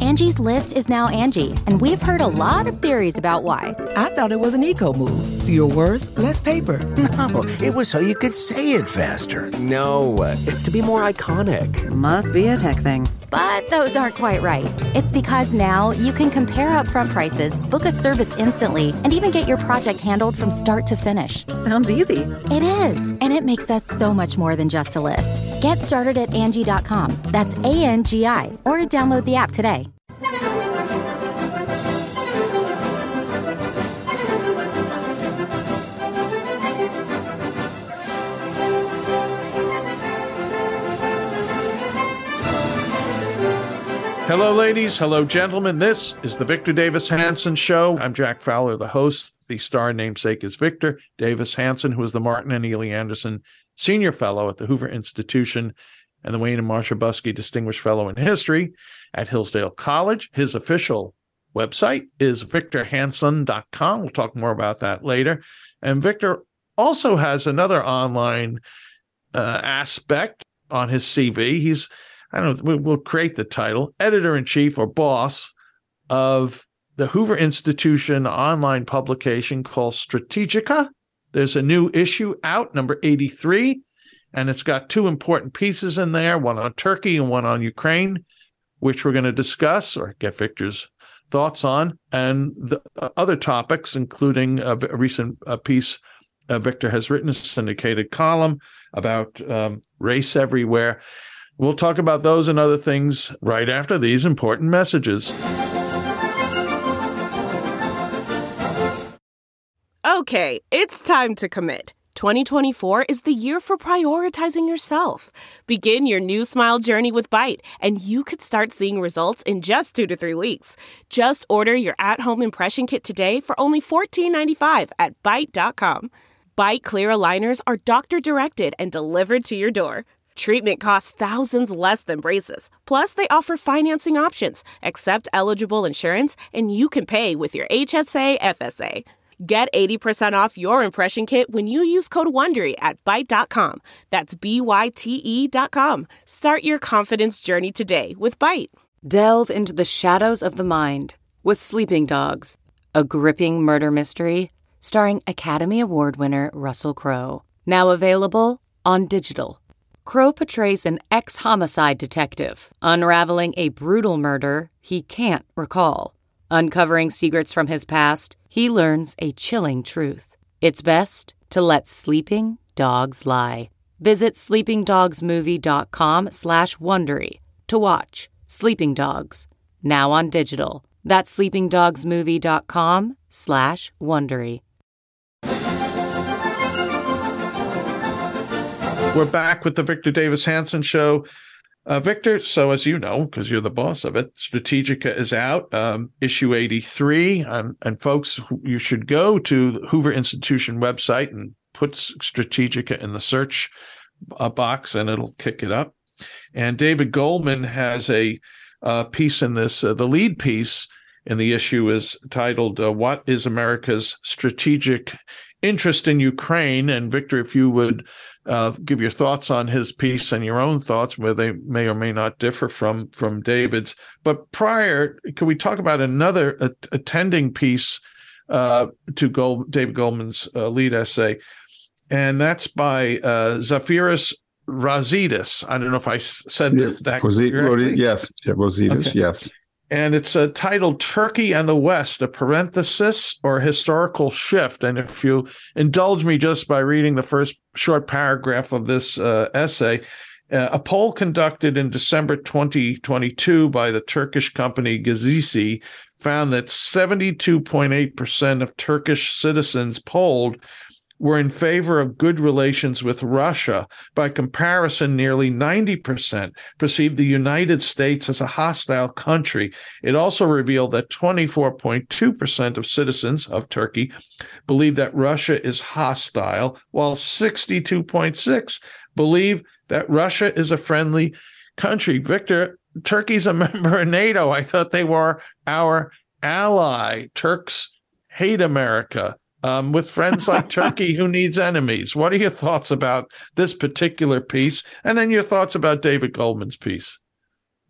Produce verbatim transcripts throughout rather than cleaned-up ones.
Angie's List is now Angie, and we've heard a lot of theories about why. I thought it was an eco move. Fewer words, less paper. No, it was so you could say it faster. No, it's to be more iconic. Must be a tech thing. But those aren't quite right. It's because now you can compare upfront prices, book a service instantly, and even get your project handled from start to finish. Sounds easy. It is, and it makes us so much more than just a list. Get started at Angie dot com. That's A N G I, or download the app today. Hello, ladies. Hello, gentlemen. This is the Victor Davis Hanson Show. I'm Jack Fowler, the host. The star namesake is Victor Davis Hanson, who is the Martin and Ely Anderson Senior Fellow at the Hoover Institution and the Wayne and Marcia Buskey Distinguished Fellow in History at Hillsdale College. His official website is victor hanson dot com. We'll talk more about that later. And Victor also has another online uh, aspect on his C V. He's I don't know, we'll create the title, editor-in-chief or boss of the Hoover Institution online publication called Strategica. There's a new issue out, number eighty-three, and it's got two important pieces in there, one on Turkey and one on Ukraine, which we're going to discuss or get Victor's thoughts on, and the other topics, including a, a recent a piece uh, Victor has written, a syndicated column about um, race everywhere. We'll talk about those and other things right after these important messages. Okay, it's time to commit. twenty twenty-four is the year for prioritizing yourself. Begin your new smile journey with Byte, and you could start seeing results in just two to three weeks. Just order your at-home impression kit today for only fourteen ninety-five at byte dot com. Byte clear aligners are doctor-directed and delivered to your door. Treatment costs thousands less than braces. Plus, they offer financing options, accept eligible insurance, and you can pay with your H S A F S A. Get eighty percent off your impression kit when you use code WONDERY at byte dot com. That's B Y T E dot com. Start your confidence journey today with Byte. Delve into the shadows of the mind with Sleeping Dogs, a gripping murder mystery starring Academy Award winner Russell Crowe. Now available on digital. Crowe portrays an ex-homicide detective, unraveling a brutal murder he can't recall. Uncovering secrets from his past, he learns a chilling truth. It's best to let sleeping dogs lie. Visit sleeping dogs movie dot com slash Wondery to watch Sleeping Dogs, now on digital. That's sleeping dogs movie dot com slash Wondery. We're back with the Victor Davis Hanson Show. Uh, Victor, so as you know, because you're the boss of it, Strategica is out, um, issue eighty-three. Um, and folks, you should go to the Hoover Institution website and put Strategica in the search uh, box, and it'll kick it up. And David Goldman has a uh, piece in this. Uh, the lead piece in the issue is titled, uh, What is America's Strategic Interest in Ukraine? And Victor, if you would uh, give your thoughts on his piece and your own thoughts, where they may or may not differ from from David's. But prior, can we talk about another uh, attending piece uh, to Gold, David Goldman's uh, lead essay? And that's by uh, Zafiris Razidis. I don't know if I said yeah, that Rosi- correctly. Yes, yeah, Razidis, okay. yes. And it's uh, titled Turkey and the West, a parenthesis or historical shift. And if you indulge me just by reading the first short paragraph of this uh, essay, uh, a poll conducted in December twenty twenty-two by the Turkish company Gazisi found that seventy-two point eight percent of Turkish citizens polled were in favor of good relations with Russia. By comparison, nearly ninety percent perceived the United States as a hostile country. It also revealed that twenty-four point two percent of citizens of Turkey believe that Russia is hostile, while sixty-two point six percent believe that Russia is a friendly country. Victor, Turkey's a member of NATO. I thought they were our ally. Turks hate America. Um, with friends like Turkey, who needs enemies? What are your thoughts about this particular piece? And then your thoughts about David Goldman's piece?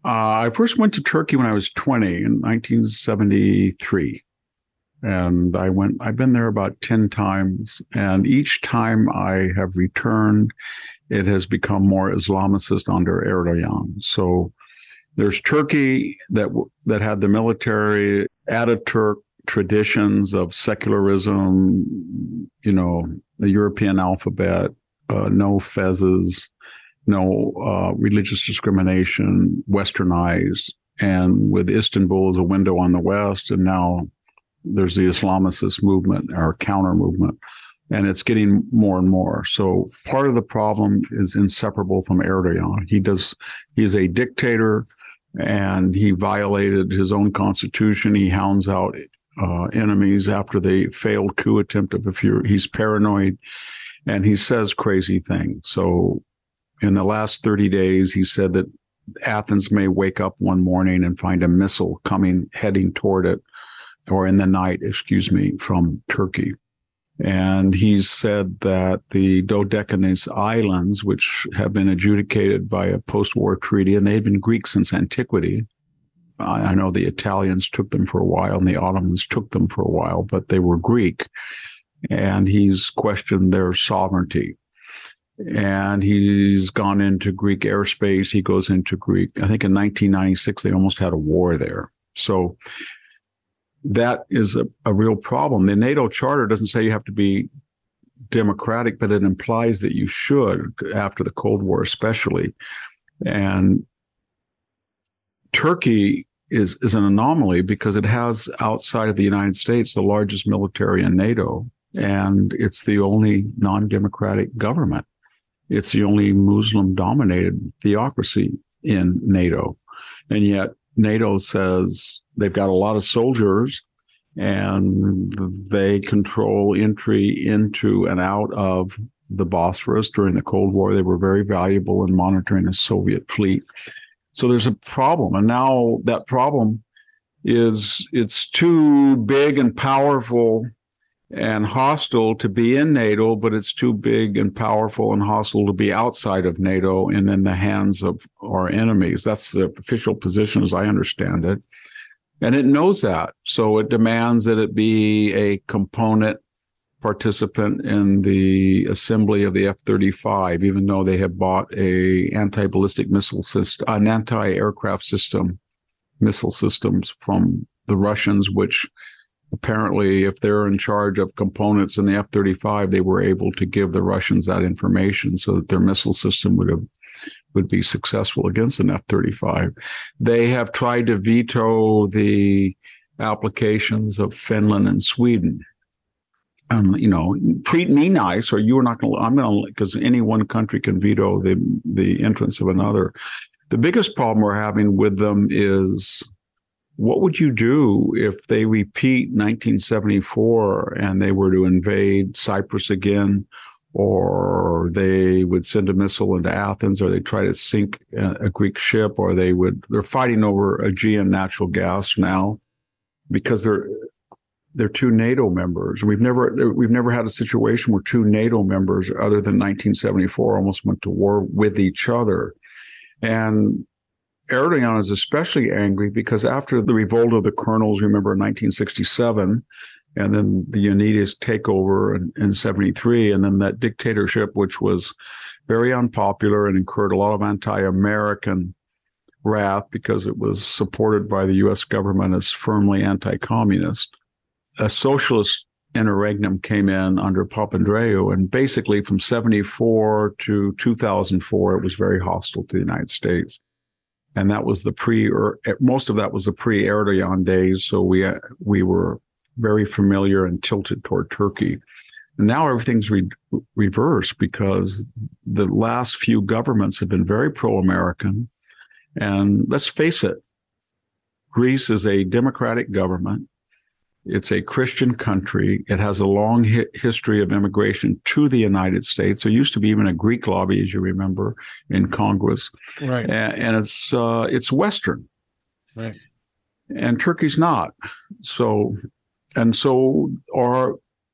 Uh, I first went to Turkey when I was twenty in nineteen seventy-three. And I went, I've been there about ten times. And each time I have returned, it has become more Islamicist under Erdogan. So there's Turkey that that had the military, Ataturk traditions of secularism, you know, the European alphabet, uh, no fezzes, no uh, religious discrimination, westernized. And with Istanbul as a window on the West, and now there's the Islamicist movement or counter movement, and it's getting more and more. So part of the problem is inseparable from Erdogan. He does, he's a dictator, and he violated his own constitution. He hounds out uh, enemies after the failed coup attempt. If you're, he's paranoid, and he says crazy things. So in the last thirty days, he said that Athens may wake up one morning and find a missile coming, heading toward it, or in the night, excuse me, from Turkey. And he's said that the Dodecanese Islands, which have been adjudicated by a post-war treaty, and they've been Greek since antiquity. I, I know the Italians took them for a while and the Ottomans took them for a while, but they were Greek. And he's questioned their sovereignty. And he's gone into Greek airspace. He goes into Greek. I think in nineteen ninety-six, they almost had a war there. So that is a, a real problem. The NATO Charter doesn't say you have to be democratic, but it implies that you should, after the Cold War especially. And Turkey is, is an anomaly because it has, outside of the United States, the largest military in NATO, and it's the only non-democratic government. It's the only Muslim-dominated theocracy in NATO. And yet NATO says they've got a lot of soldiers and they control entry into and out of the Bosphorus. During the Cold War, they were very valuable in monitoring the Soviet fleet. So there's a problem. And now that problem is it's too big and powerful and hostile to be in NATO, but it's too big and powerful and hostile to be outside of NATO and in the hands of our enemies. That's the official position as I understand it. And it knows that. So it demands that it be a component participant in the assembly of the F thirty-five, even though they have bought a anti-ballistic missile system, an anti-aircraft system, missile systems from the Russians, which apparently, if they're in charge of components in the F thirty-five, they were able to give the Russians that information so that their missile system would have would be successful against an F thirty-five. They have tried to veto the applications of Finland and Sweden. Um, you know, treat me nice, or you're not going to. I'm going to, because any one country can veto the the entrance of another. The biggest problem we're having with them is, what would you do if they repeat nineteen seventy-four and they were to invade Cyprus again, or they would send a missile into Athens, or they try to sink a, a Greek ship, or they would, they're fighting over Aegean natural gas now because they're, they're two NATO members. We've never, we've never had a situation where two NATO members other than nineteen seventy-four almost went to war with each other. And Erdogan is especially angry because after the revolt of the colonels, remember in nineteen sixty-seven, and then the Unitist takeover in, in seventy-three, and then that dictatorship, which was very unpopular and incurred a lot of anti-American wrath because it was supported by the U S government as firmly anti-communist. A socialist interregnum came in under Papandreou, and basically from seventy-four to two thousand four, it was very hostile to the United States. And that was the pre, or most of that was the pre-Erdogan days. So we uh, we were very familiar and tilted toward Turkey. And now everything's re- reversed because the last few governments have been very pro-American. And let's face it, Greece is a democratic government. It's a Christian country. It has a long hi- history of immigration to the United States. There used to be even a Greek lobby, as you remember, in Congress. Right. And, and it's uh, it's Western. Right. And Turkey's not. So, and so our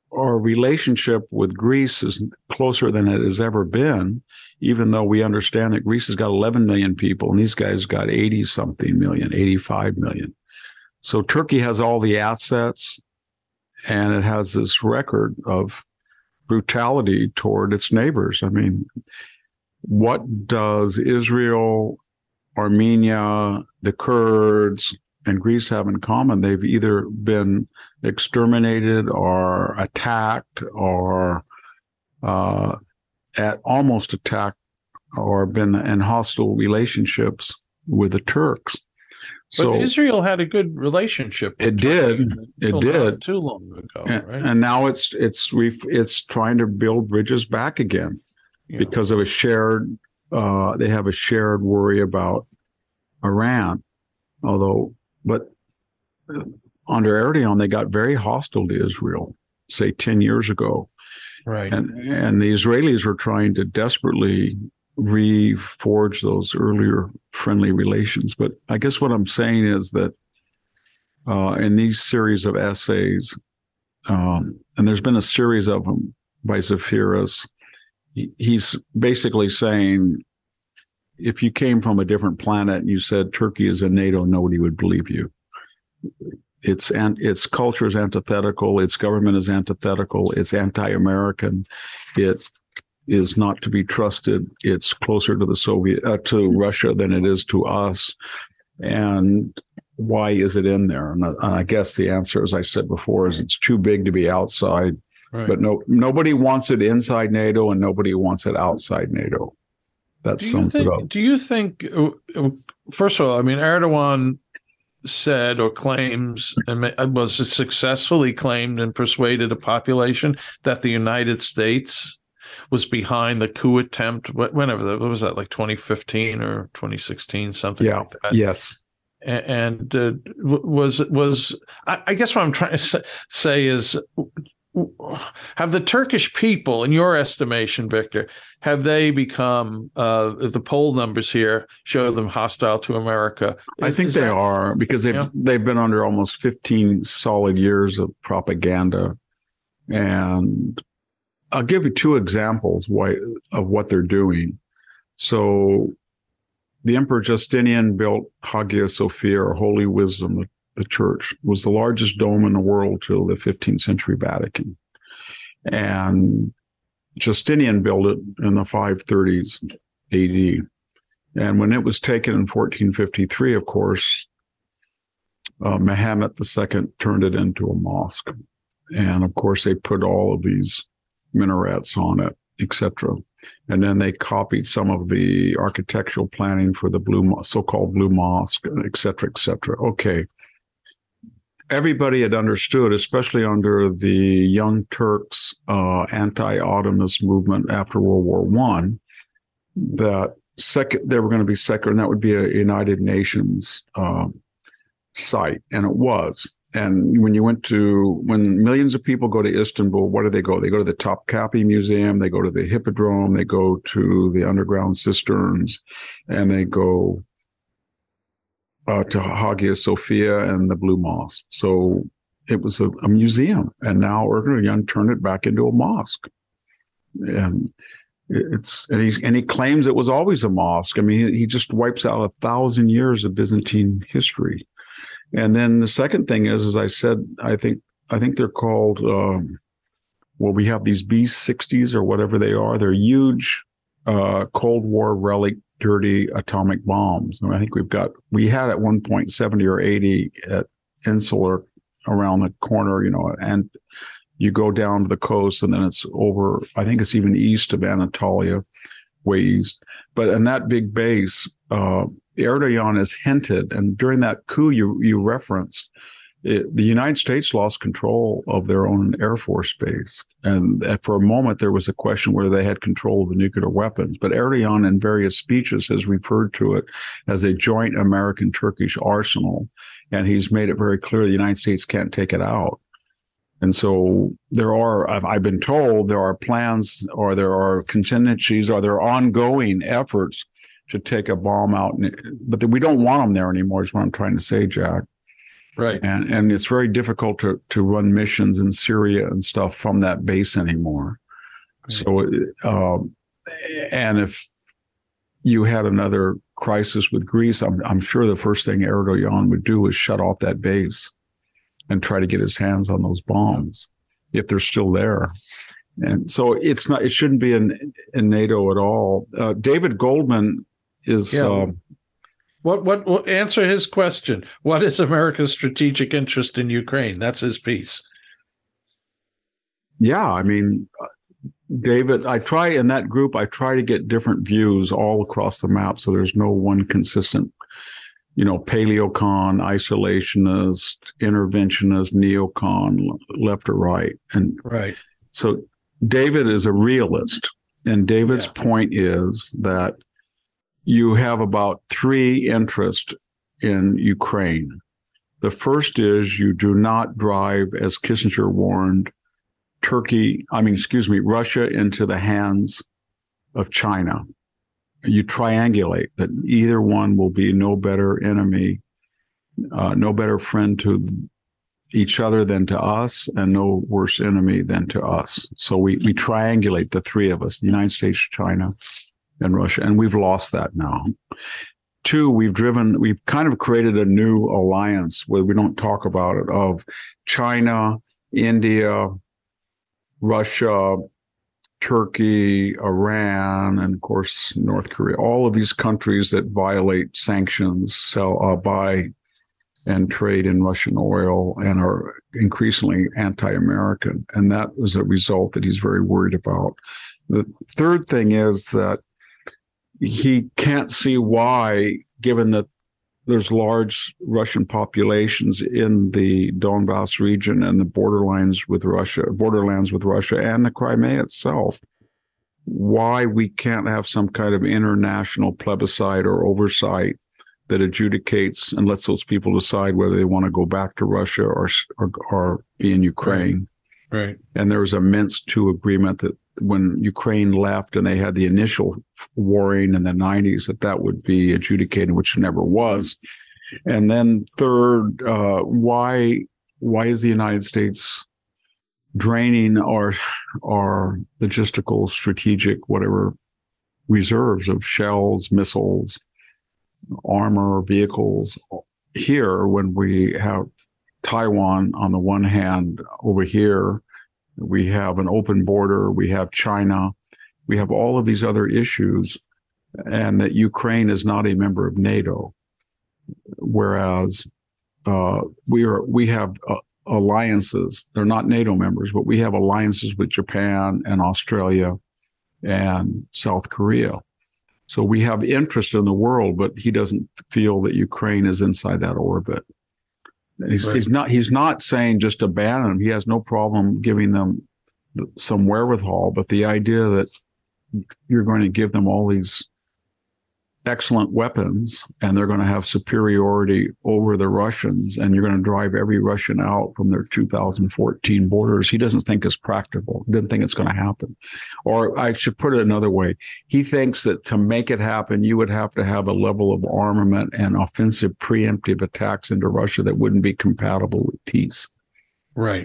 our relationship with Greece is closer than it has ever been, even though we understand that Greece has got eleven million people and these guys got eighty something million, eighty-five million. So Turkey has all the assets, and it has this record of brutality toward its neighbors. I mean, what does Israel, Armenia, the Kurds, and Greece have in common? They've either been exterminated or attacked or uh, at almost attacked or been in hostile relationships with the Turks. But So Israel had a good relationship. It did. It until did. not too long ago, and, right? and now it's it's ref- it's trying to build bridges back again Yeah. because of a shared. Uh, they have a shared worry about Iran, although, but uh, under Erdogan, they got very hostile to Israel, say ten years ago, Right. and and the Israelis were trying to desperately reforge those earlier friendly relations. But I guess what I'm saying is that uh, in these series of essays, um, and there's been a series of them by Zafiris, he, he's basically saying, if you came from a different planet and you said Turkey is in NATO, nobody would believe you. Its and its culture is antithetical. Its government is antithetical. It's anti-American. It is not to be trusted. It's closer to the Soviet, uh, to Russia than it is to us. And why is it in there? And I, and I guess the answer, as I said before, is it's too big to be outside. Right. But no, nobody wants it inside NATO, and nobody wants it outside NATO. That Do you sums think, it up. Do you think, uh, first of all, I mean, Erdogan said or claims, and was successfully claimed and persuaded a population that the United States was behind the coup attempt, whenever, what was that, like twenty fifteen or twenty sixteen, something Yeah. like that? Yes. And uh, was, was I, I guess what I'm trying to say is, have the Turkish people, in your estimation, Victor, have they become, uh, the poll numbers here show them hostile to America? Is, I think they that, are, because they've, yeah. they've been under almost fifteen solid years of propaganda. And I'll give you two examples why, of what they're doing. So the Emperor Justinian built Hagia Sophia, or Holy Wisdom, the, the church, was the largest dome in the world till the fifteenth century Vatican. And Justinian built it in the five thirties A D. And when it was taken in fourteen fifty-three, of course, uh, Mehmet the Second turned it into a mosque. And of course, they put all of these minarets on it, et cetera. And then they copied some of the architectural planning for the blue, so-called Blue Mosque, et cetera, et cetera. Okay. Everybody had understood, especially under the Young Turks uh, anti-Ottomanist movement after World War One, that sec- they were going to be secular, and that would be a United Nations uh, site, and it was. And when you went to, when millions of people go to Istanbul, what do they go? They go to the Topkapi Museum, they go to the Hippodrome, they go to the underground cisterns, and they go uh, to Hagia Sophia and the Blue Mosque. So it was a, a museum, and now Erdogan turned it back into a mosque. And it's, and he's, and he claims it was always a mosque. I mean, he, he just wipes out a thousand years of Byzantine history. And then the second thing is, as I said, I think I think they're called, um, well, we have these B sixties or whatever they are. They're huge uh, Cold War relic, dirty atomic bombs. And I think we've got, we had at one point seventy or eighty at Insular around the corner, you know, and you go down to the coast and then it's over, I think it's even east of Anatolia, way east. But in that big base, uh, Erdogan has hinted, and during that coup you you referenced, it, the United States lost control of their own Air Force base. And for a moment, there was a question whether they had control of the nuclear weapons. But Erdogan, in various speeches, has referred to it as a joint American-Turkish arsenal. And he's made it very clear the United States can't take it out. And so there are, I've, I've been told, there are plans, or there are contingencies, or there are ongoing efforts to take a bomb out. But we don't want them there anymore, is what I'm trying to say, Jack. Right. And and it's very difficult to to run missions in Syria and stuff from that base anymore. Right. So, uh, and if you had another crisis with Greece, I'm I'm sure the first thing Erdogan would do is shut off that base and try to get his hands on those bombs if they're still there. And so it's not, it shouldn't be in, in NATO at all. Uh, David Goldman is. Yeah. Uh, what, what, what, answer his question. What is America's strategic interest in Ukraine? That's his piece. Yeah. I mean, David, I try in that group, I try to get different views all across the map. So there's no one consistent, you know, paleocon, isolationist, interventionist, neocon, left or right. And right. So David is a realist, and David's yeah. point is that you have about three interests in Ukraine. The first is you do not drive, as Kissinger warned, Turkey, I mean, excuse me, Russia into the hands of China. You triangulate that either one will be no better enemy, uh, no better friend to each other than to us, and no worse enemy than to us. So we, we triangulate the three of us, the United States, China, and Russia, and we've lost that now. Two, we've driven, we've kind of created a new alliance where we don't talk about it, of China, India, Russia, Turkey, Iran, and of course, North Korea, all of these countries that violate sanctions, sell, uh, buy and trade in Russian oil and are increasingly anti-American. And that was a result that he's very worried about. The third thing is that he can't see why, given that there's large Russian populations in the Donbass region and the borderlines with Russia, borderlands with Russia and the Crimea itself, why we can't have some kind of international plebiscite or oversight that adjudicates and lets those people decide whether they want to go back to Russia or or, or be in Ukraine. Right. Right. And there was a Minsk two agreement that when Ukraine left and they had the initial warring in the nineties, that that would be adjudicated, which never was. And then third, uh, why why is the United States draining our our logistical, strategic, whatever reserves of shells, missiles, armor, vehicles here when we have Taiwan on the one hand over here, we have an open border, we have China, we have all of these other issues, and that Ukraine is not a member of NATO, whereas uh, we are we have uh, alliances. They're not NATO members, but we have alliances with Japan and Australia and South Korea. So we have interest in the world, but he doesn't feel that Ukraine is inside that orbit. He's, right. he's not. He's not saying just abandon them. He has no problem giving them some wherewithal, but the idea that you're going to give them all these excellent weapons and they're going to have superiority over the Russians, and you're going to drive every Russian out from their two thousand fourteen borders, he doesn't think is practical. He doesn't think it's going to happen. Or I should put it another way. He thinks that to make it happen, you would have to have a level of armament and offensive preemptive attacks into Russia that wouldn't be compatible with peace. Right.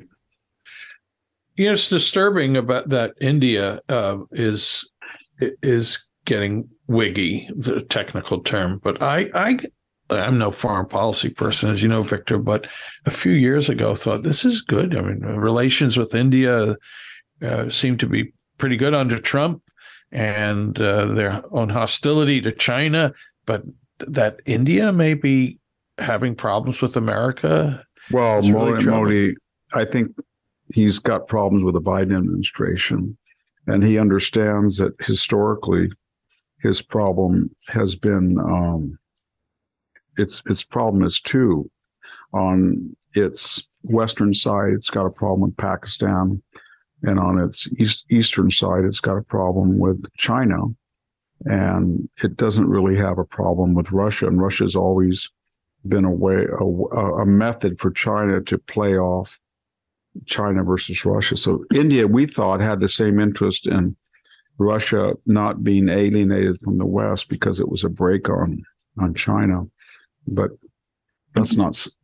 You know, it's disturbing about that India uh, is is getting wiggy, the technical term, but I, I, I'm no foreign policy person, as you know, Victor, but a few years ago thought this is good. I mean, relations with India uh, seem to be pretty good under Trump, and uh, their own hostility to China, but that India may be having problems with America. Well, Modi, Modi, I think he's got problems with the Biden administration, and he understands that historically his problem has been, um, its its problem is two. On its western side, it's got a problem with Pakistan, and on its east, eastern side, it's got a problem with China, and it doesn't really have a problem with Russia. And Russia's always been a way, a, a method for China to play off China versus Russia. So India, we thought, had the same interest in Russia not being alienated from the West because it was a break on, on China. But that's not,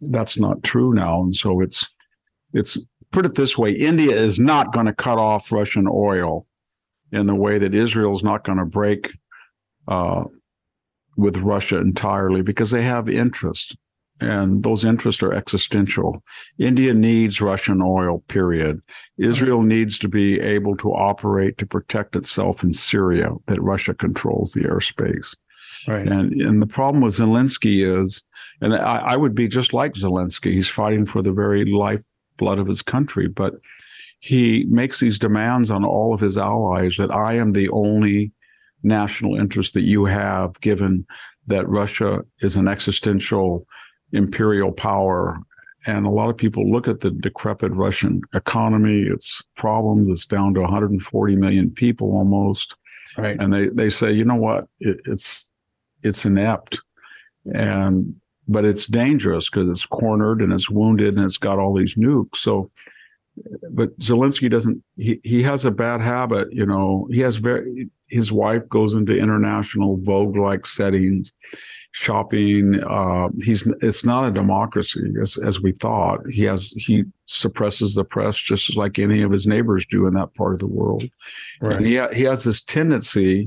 that's not true now. And so it's, it's, put it this way, India is not going to cut off Russian oil in the way that Israel's not going to break uh, with Russia entirely, because they have interest, and those interests are existential. India needs Russian oil, period. Israel needs to be able to operate to protect itself in Syria, that Russia controls the airspace. Right. And and the problem with Zelensky is, and I, I would be just like Zelensky, he's fighting for the very lifeblood of his country, but he makes these demands on all of his allies that I am the only national interest that you have, given that Russia is an existential imperial power. And a lot of people look at the decrepit Russian economy, its problems, it's down to one hundred forty million people almost. Right. And they, they say, you know what, it, it's it's inept, and but it's dangerous because it's cornered and it's wounded and it's got all these nukes. So, but Zelensky doesn't, he, he has a bad habit, you know, he has very, his wife goes into international Vogue-like settings, shopping. Uh, he's, it's not a democracy as, as we thought. He has, he suppresses the press just like any of his neighbors do in that part of the world. Right. And he, he has this tendency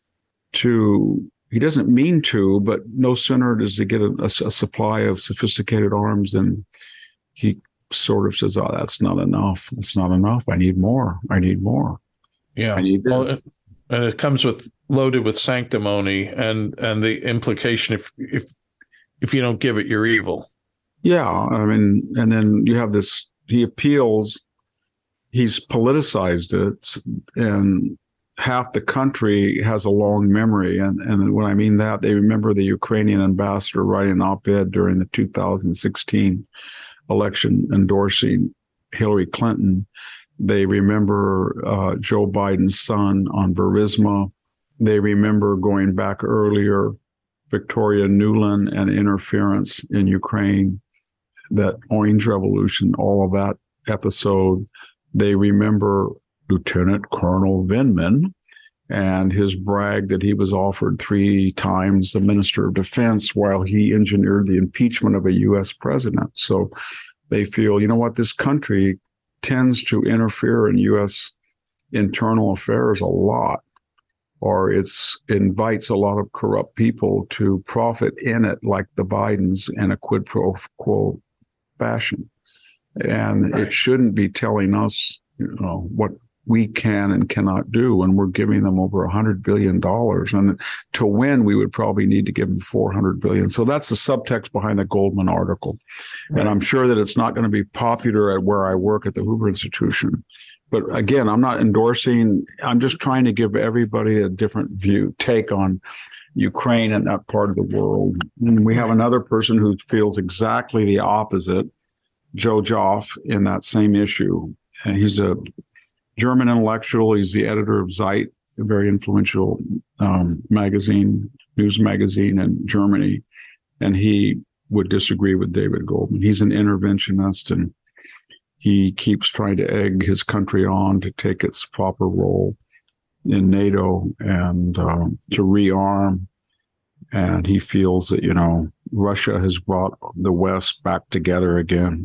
to, he doesn't mean to, but no sooner does he get a, a, a supply of sophisticated arms than he sort of says, oh, that's not enough. That's not enough. I need more. I need more. Yeah. I need this. Well, and it comes with loaded with sanctimony and, and the implication if, if, if you don't give it, you're evil. Yeah. I mean, and then you have this, he appeals, he's politicized it, and half the country has a long memory. And, and when I mean that, they remember the Ukrainian ambassador writing an op-ed during the two thousand sixteen election endorsing Hillary Clinton. They remember uh, Joe Biden's son on Burisma. They remember going back earlier, Victoria Nuland and interference in Ukraine, that Orange Revolution, all of that episode. They remember Lieutenant Colonel Vindman and his brag that he was offered three times the Minister of Defense while he engineered the impeachment of a U S president. So they feel, you know what, this country tends to interfere in U S internal affairs a lot, or it's invites a lot of corrupt people to profit in it, like the Bidens, in a quid pro quo fashion. And right. It shouldn't be telling us, you know, what we can and cannot do, and we're giving them over one hundred billion dollars. And to win, we would probably need to give them four hundred billion dollars. So that's the subtext behind the Goldman article. Right. And I'm sure that it's not going to be popular at where I work at the Hoover Institution. But again, I'm not endorsing, I'm just trying to give everybody a different view, take on Ukraine and that part of the world. And we have another person who feels exactly the opposite, Joe Joffe, in that same issue. And he's a German intellectual. He's the editor of Zeit, a very influential um, magazine, news magazine in Germany. And he would disagree with David Goldman. He's an interventionist, and he keeps trying to egg his country on to take its proper role in NATO and um, to rearm. And he feels that, you know, Russia has brought the West back together again.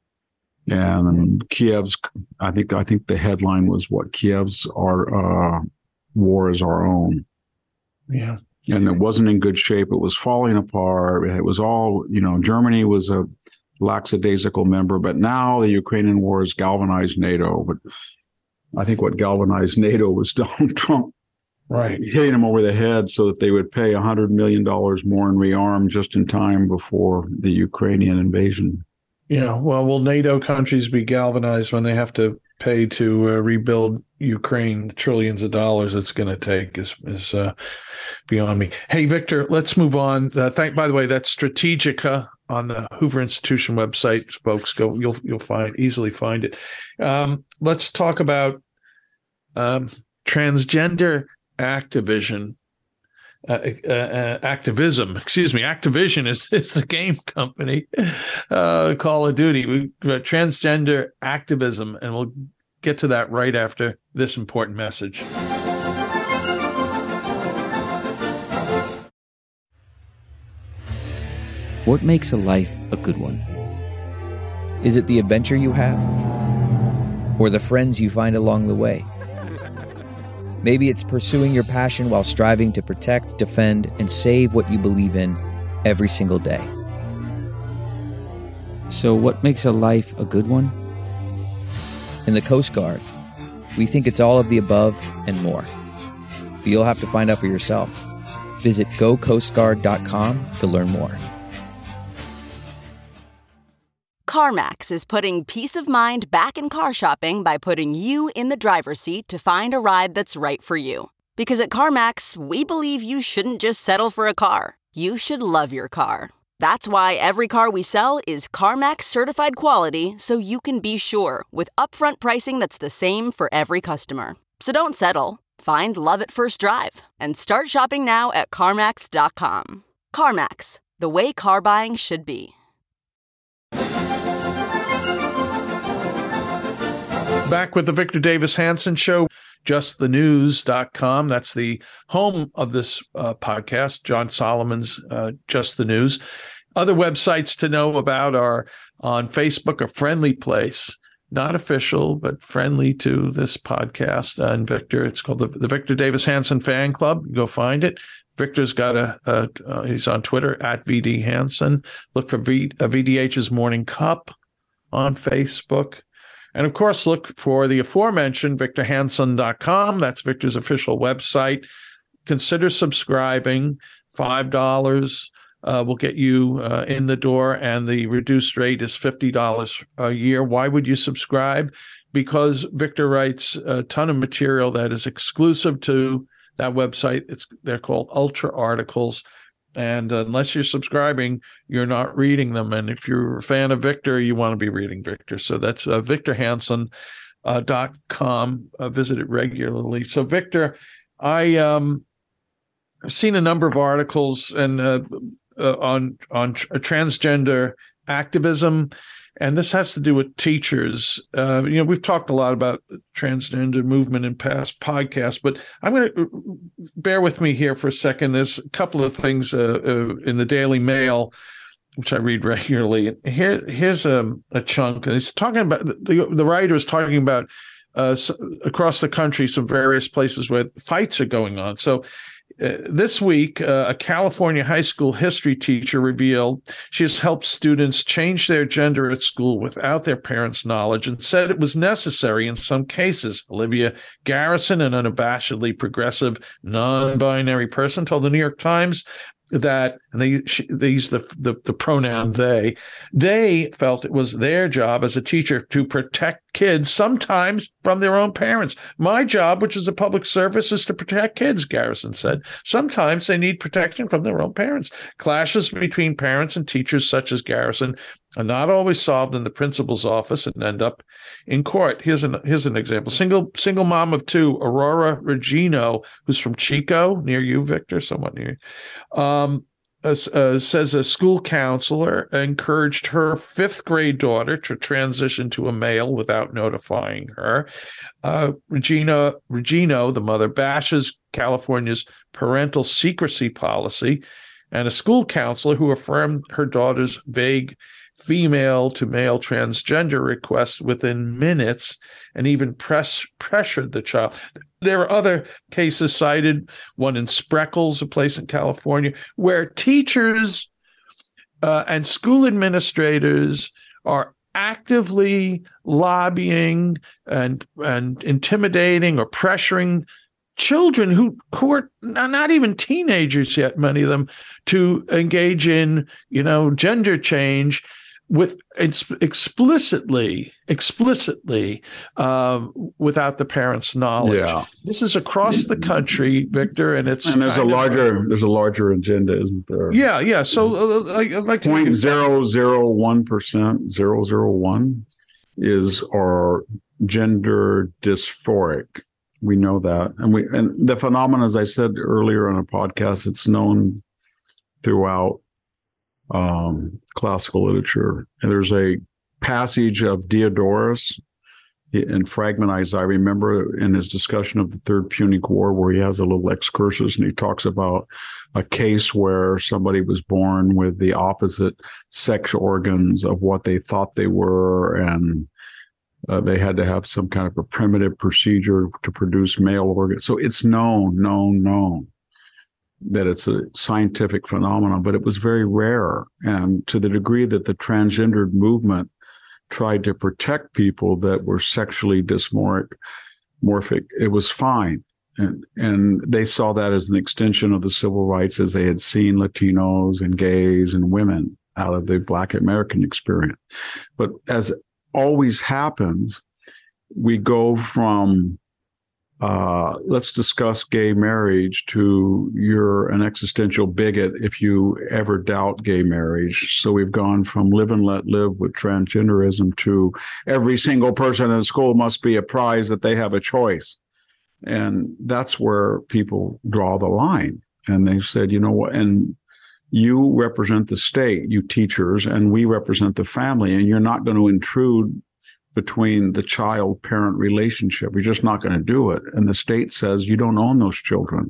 And Kiev's, I think, I think the headline was what Kiev's our uh, war is our own. Yeah. And it wasn't in good shape. It was falling apart. It was all, you know, Germany was a lackadaisical member, but now the Ukrainian war has galvanized NATO. But I think what galvanized NATO was Donald Trump, right, hitting them over the head so that they would pay one hundred million dollars more and rearm just in time before the Ukrainian invasion. Yeah, well, will NATO countries be galvanized when they have to pay to uh, rebuild Ukraine? Trillions of dollars it's going to take is is uh, beyond me. Hey, Victor, let's move on. Uh, thank. By the way, that's Strategica on the Hoover Institution website, folks. Go, you'll you'll find easily find it. Um, let's talk about um, transgender activism. Uh, uh, uh, activism, excuse me. Activision is, is the game company. Uh, Call of Duty. We uh, transgender activism, and we'll get to that right after this important message. What makes a life a good one? Is it the adventure you have? Or the friends you find along the way? Maybe it's pursuing your passion while striving to protect, defend, and save what you believe in every single day. So what makes a life a good one? In the Coast Guard, we think it's all of the above and more. But you'll have to find out for yourself. Visit go coast guard dot com to learn more. CarMax is putting peace of mind back in car shopping by putting you in the driver's seat to find a ride that's right for you. Because at CarMax, we believe you shouldn't just settle for a car. You should love your car. That's why every car we sell is CarMax certified quality, so you can be sure with upfront pricing that's the same for every customer. So don't settle. Find love at first drive and start shopping now at CarMax dot com. CarMax, the way car buying should be. Back with the Victor Davis Hanson Show, just the news dot com. That's the home of this uh, podcast, John Solomon's uh, Just the News. Other websites to know about are on Facebook, a friendly place, not official, but friendly to this podcast uh, and Victor. It's called the, the Victor Davis Hanson Fan Club. Go find it. Victor's got a, a uh, he's on Twitter at V D Hanson. Look for v, uh, V D H's Morning Cup on Facebook. And, of course, look for the aforementioned victor hanson dot com. That's Victor's official website. Consider subscribing. five dollars uh, will get you uh, in the door, and the reduced rate is fifty dollars a year. Why would you subscribe? Because Victor writes a ton of material that is exclusive to that website. It's They're called Ultra Articles. And unless you're subscribing, you're not reading them. And if you're a fan of Victor, you want to be reading Victor. So that's uh, victor hanson dot com. Uh, visit it regularly. So, Victor, I um, I've seen a number of articles and uh, uh, on on tr- transgender activism, and this has to do with teachers. Uh, you know, we've talked a lot about the transgender movement in past podcasts, but I'm going to bear with me here for a second. There's a couple of things uh, uh, in the Daily Mail, which I read regularly. Here, here's a, a chunk, and it's talking about the the writer is talking about uh, across the country some various places where fights are going on. So. Uh, this week, uh, a California high school history teacher revealed she has helped students change their gender at school without their parents' knowledge and said it was necessary in some cases. Olivia Garrison, an unabashedly progressive, non-binary person, told the New York Times that, and they, she, they use the, the, the pronoun they, they felt it was their job as a teacher to protect kids, sometimes from their own parents. My job, which is a public service, is to protect kids, Garrison said. Sometimes they need protection from their own parents. Clashes between parents and teachers such as Garrison are not always solved in the principal's office and end up in court. Here's an here's an example. Single single mom of two, Aurora Regino, who's from Chico, near you, Victor, somewhat near you, um, uh, uh, says a school counselor encouraged her fifth grade daughter to transition to a male without notifying her. Uh, Regina Regino, the mother, bashes California's parental secrecy policy, and a school counselor who affirmed her daughter's vague female to male transgender request within minutes and even press pressured the child. There are other cases cited, one in Spreckles, a place in California, where teachers uh, and school administrators are actively lobbying and and intimidating or pressuring children who who are not even teenagers yet, many of them, to engage in, you know, gender change with it's explicitly, explicitly um, without the parents' knowledge. Yeah. This is across the country, Victor, and it's and there's a larger of, there's a larger agenda, isn't there? Yeah, yeah. So uh, I, I'd like to point zero zero one percent, zero zero one is our gender dysphoric. We know that, and we and the phenomenon, as I said earlier on a podcast, it's known throughout um, classical literature. And there's a passage of Diodorus and fragmentized. I remember in his discussion of the Third Punic War, where he has a little excursus and he talks about a case where somebody was born with the opposite sex organs of what they thought they were, and uh, they had to have some kind of a primitive procedure to produce male organs. So it's known, known, known that it's a scientific phenomenon, but it was very rare. And to the degree that the transgendered movement tried to protect people that were sexually dysmorphic, morphic, it was fine. And, and they saw that as an extension of the civil rights as they had seen Latinos and gays and women out of the Black American experience. But as always happens, we go from Uh, let's discuss gay marriage to you're an existential bigot if you ever doubt gay marriage. So we've gone from live and let live with transgenderism to every single person in the school must be apprised that they have a choice. And that's where people draw the line. And they said, you know what, and you represent the state, you teachers, and we represent the family, and you're not going to intrude between the child-parent relationship. You're just not going to do it. And the state says you don't own those children.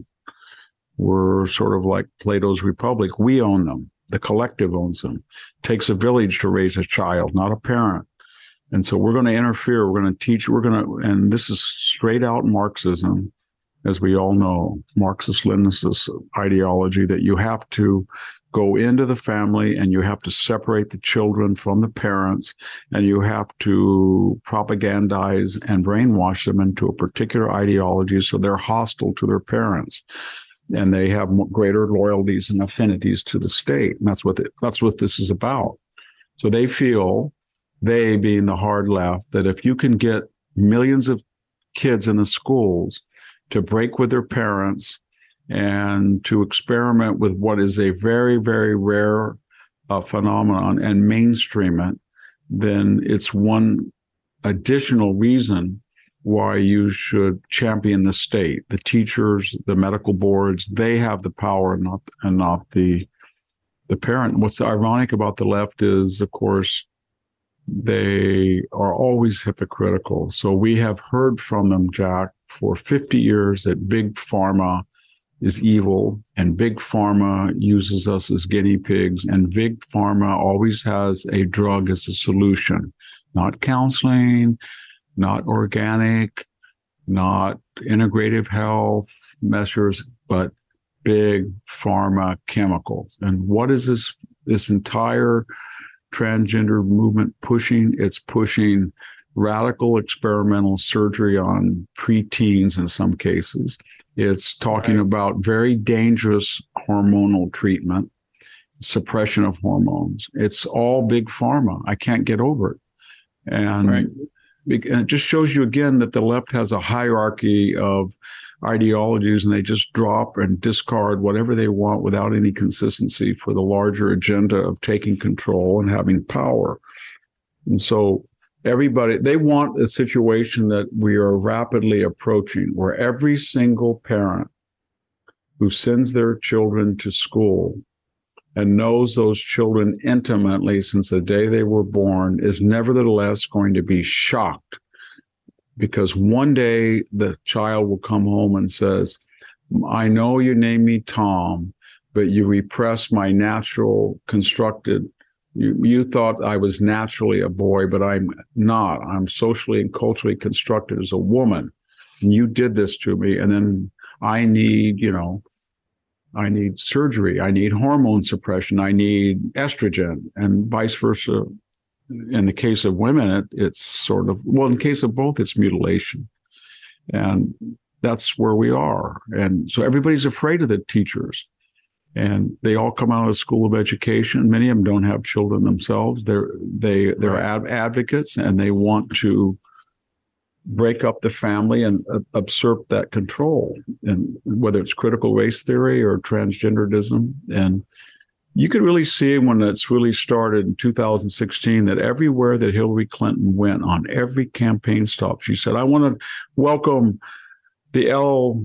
We're sort of like Plato's Republic. We own them. The collective owns them. It takes a village to raise a child, not a parent. And so we're going to interfere. We're going to teach. We're going to, and this is straight out Marxism, as we all know, Marxist-Leninist ideology, that you have to go into the family and you have to separate the children from the parents, and you have to propagandize and brainwash them into a particular ideology so they're hostile to their parents and they have greater loyalties and affinities to the state. And that's what the, that's what this is about. So they feel, they being the hard left, that if you can get millions of kids in the schools to break with their parents and to experiment with what is a very, very rare uh, phenomenon and mainstream it, then it's one additional reason why you should champion the state. The teachers, the medical boards, they have the power, not and not the the parent. What's ironic about the left is, of course, they are always hypocritical. So we have heard from them, Jack, for fifty years that big pharma is evil and big pharma uses us as guinea pigs, and big pharma always has a drug as a solution, not counseling, not organic, not integrative health measures, but big pharma chemicals. And what is this, this entire transgender movement pushing? It's pushing radical experimental surgery on preteens in some cases. It's talking right. about very dangerous hormonal treatment, suppression of hormones. It's all big pharma. I can't get over it. And, right. and it just shows you again that the left has a hierarchy of ideologies, and they just drop and discard whatever they want without any consistency for the larger agenda of taking control and having power. And so everybody, they want a situation that we are rapidly approaching, where every single parent who sends their children to school and knows those children intimately since the day they were born is nevertheless going to be shocked, because one day the child will come home and says, I know you named me Tom, but you repressed my natural constructed You, you thought I was naturally a boy, but I'm not. I'm socially and culturally constructed as a woman. And you did this to me. And then I need, you know, I need surgery. I need hormone suppression. I need estrogen, and vice versa. In the case of women, it, it's sort of, well, in the case of both, it's mutilation. And that's where we are. And so everybody's afraid of the teachers. And they all come out of the School of Education. Many of them don't have children themselves. They're they they're ad- advocates, and they want to break up the family and uh, usurp that control. And whether it's critical race theory or transgenderism, and you could really see when it's really started in two thousand sixteen that everywhere that Hillary Clinton went, on every campaign stop, she said, "I want to welcome the L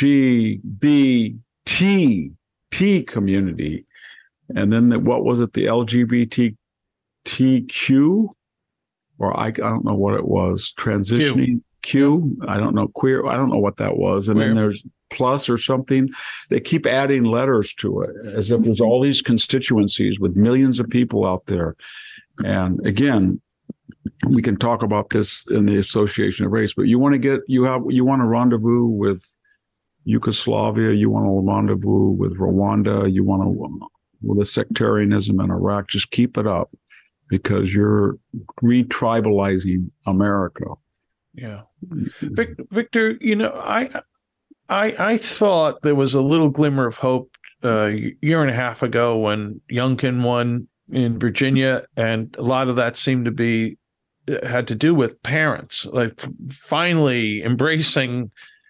G B T." T community. And then the, what was it? The L G B T Q or I, I don't know what it was, transitioning, Q, I don't know, queer, I don't know what that was. And queer. Then there's plus or something. They keep adding letters to it as if there's all these constituencies with millions of people out there. And again, we can talk about this in the Association of Race, but you want to get, you have, you want to rendezvous with Yugoslavia, you want to rendezvous with Rwanda, you want to, with the sectarianism in Iraq, just keep it up because you're re-tribalizing America. Yeah. Vic, Victor, you know, I, I, I thought there was a little glimmer of hope uh, a year and a half ago when Youngkin won in Virginia, and a lot of that seemed to be had to do with parents, like finally embracing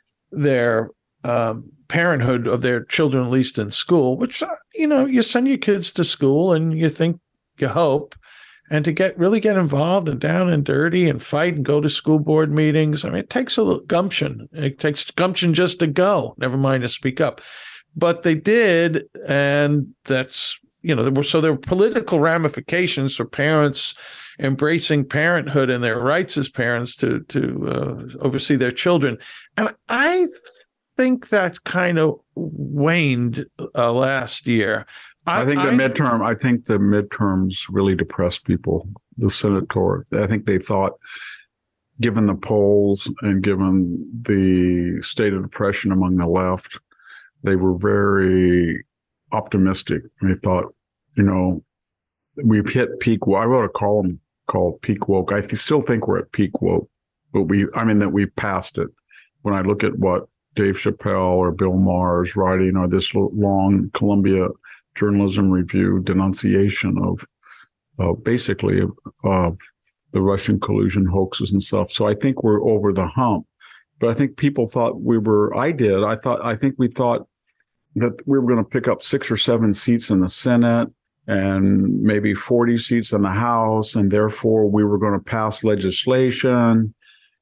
their um, parenthood of their children, at least in school, which, you know, you send your kids to school and you think, you hope, and to get really get involved and down and dirty and fight and go to school board meetings. I mean, it takes a little gumption. It takes gumption just to go, never mind to speak up. But they did, and that's, you know, there were, so there were political ramifications for parents embracing parenthood and their rights as parents to to uh, oversee their children. And I think that kind of waned uh, last year. I, I think the I, midterm. I think the midterms really depressed people. The senator. I think they thought, given the polls and given the state of depression among the left, they were very optimistic. They thought, you know, we've hit peak. I wrote a column called Peak Woke. I still think we're at peak woke, but we. I mean that we've passed it. When I look at what Dave Chappelle or Bill Maher is writing, or this long Columbia Journalism Review denunciation of uh, basically uh, the Russian collusion hoaxes and stuff. So I think we're over the hump. But I think people thought we were, I did, I thought, I think we thought that we were going to pick up six or seven seats in the Senate and maybe forty seats in the House. And therefore we were going to pass legislation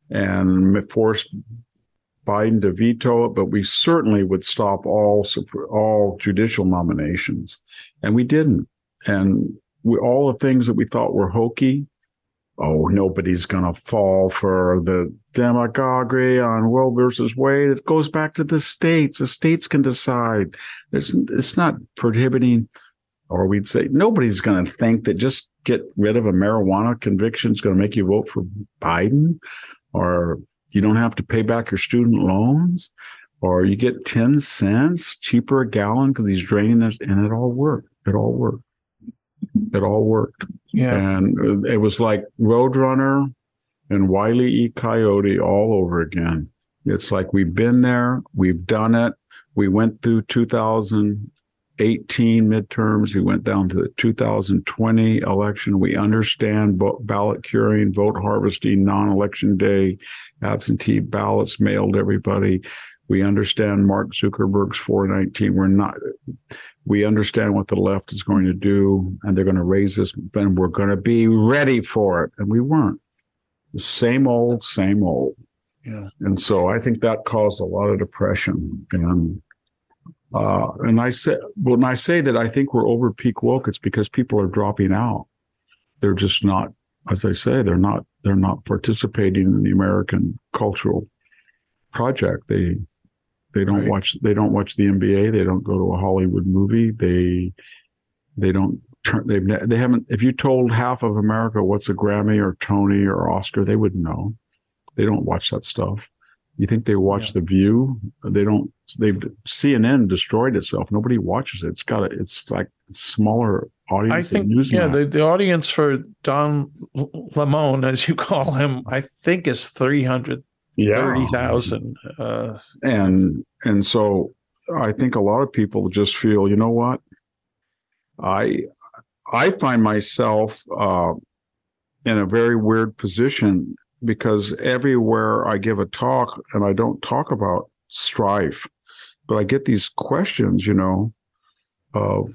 and force Biden to veto it, but we certainly would stop all all judicial nominations, and we didn't. And we, all the things that we thought were hokey, oh, nobody's going to fall for the demagoguery on Roe versus Wade. It goes back to the states. The states can decide. There's, it's not prohibiting, or we'd say nobody's going to think that just get rid of a marijuana conviction is going to make you vote for Biden, or you don't have to pay back your student loans, or you get ten cents cheaper a gallon because he's draining this. And it all worked. It all worked. It all worked. Yeah. And it was like Roadrunner and Wile E. Coyote all over again. It's like we've been there. We've done it. We went through two thousand eighteen midterms. We went down to the two thousand twenty election. We understand ballot curing, vote harvesting, non-election day, absentee ballots mailed to everybody. We understand Mark Zuckerberg's four nineteen. We're not, we understand what the left is going to do, and they're going to raise this, and we're going to be ready for it. And we weren't. The same old, same old. Yeah. And so I think that caused a lot of depression. And Uh, and I say, when I say that I think we're over peak woke, it's because people are dropping out. They're just not, as I say, they're not, they're not participating in the American cultural project. They, they don't right. watch, they don't watch the N B A. They don't go to a Hollywood movie. They, they don't turn, they've, they haven't, if you told half of America what's a Grammy or Tony or Oscar, they wouldn't know. They don't watch that stuff. You think they watch yeah. The View? They don't. They've C N N destroyed itself. Nobody watches it. It's got a, it's like a smaller audience. I think yeah, the, the audience for Don Lemon, as you call him, I think is three hundred thirty thousand. Yeah. Uh, and and so I think a lot of people just feel, you know what? I I find myself uh, in a very weird position, because everywhere I give a talk, and I don't talk about strife, but I get these questions, you know, of,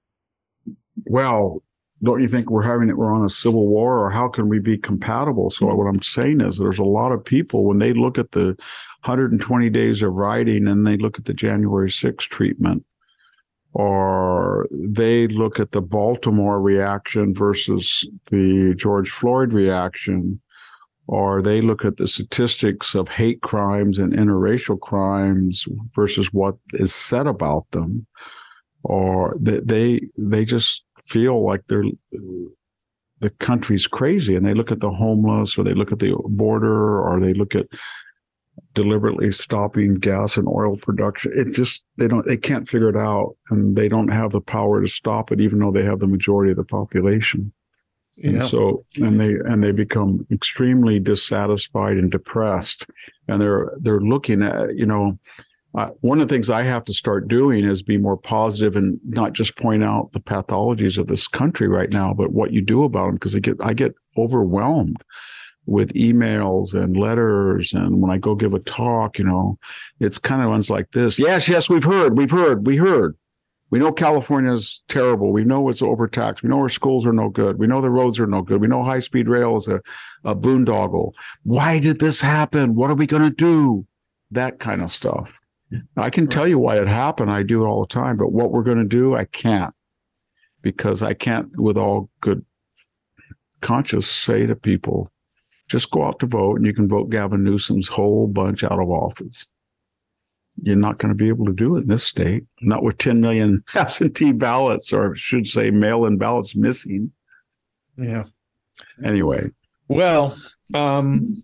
well, don't you think we're having it, we're on a civil war, or how can we be compatible? So what I'm saying is there's a lot of people, when they look at the one hundred twenty days of writing and they look at the January sixth treatment, or they look at the Baltimore reaction versus the George Floyd reaction, or they look at the statistics of hate crimes and interracial crimes versus what is said about them, or they they, they just feel like they're the country's crazy, and they look at the homeless, or they look at the border, or they look at deliberately stopping gas and oil production. It just, they don't, they can't figure it out, and they don't have the power to stop it, even though they have the majority of the population. Yeah. And so, and they, and they become extremely dissatisfied and depressed, and they're, they're looking at, you know, uh, one of the things I have to start doing is be more positive and not just point out the pathologies of this country right now, but what you do about them. Because I get, I get overwhelmed with emails and letters. And when I go give a talk, you know, it's kind of ones like this. Yes, yes, we've heard, we've heard, we heard. We know California is terrible. We know it's overtaxed. We know our schools are no good. We know the roads are no good. We know high-speed rail is a, a boondoggle. Why did this happen? What are we going to do? That kind of stuff. I can tell you why it happened. I do it all the time. But what we're going to do, I can't. Because I can't, with all good conscience, say to people, just go out to vote, and you can vote Gavin Newsom's whole bunch out of office. You're not going to be able to do it in this state, not with ten million absentee ballots, or I should say mail-in ballots missing. Yeah. Anyway. Well, um,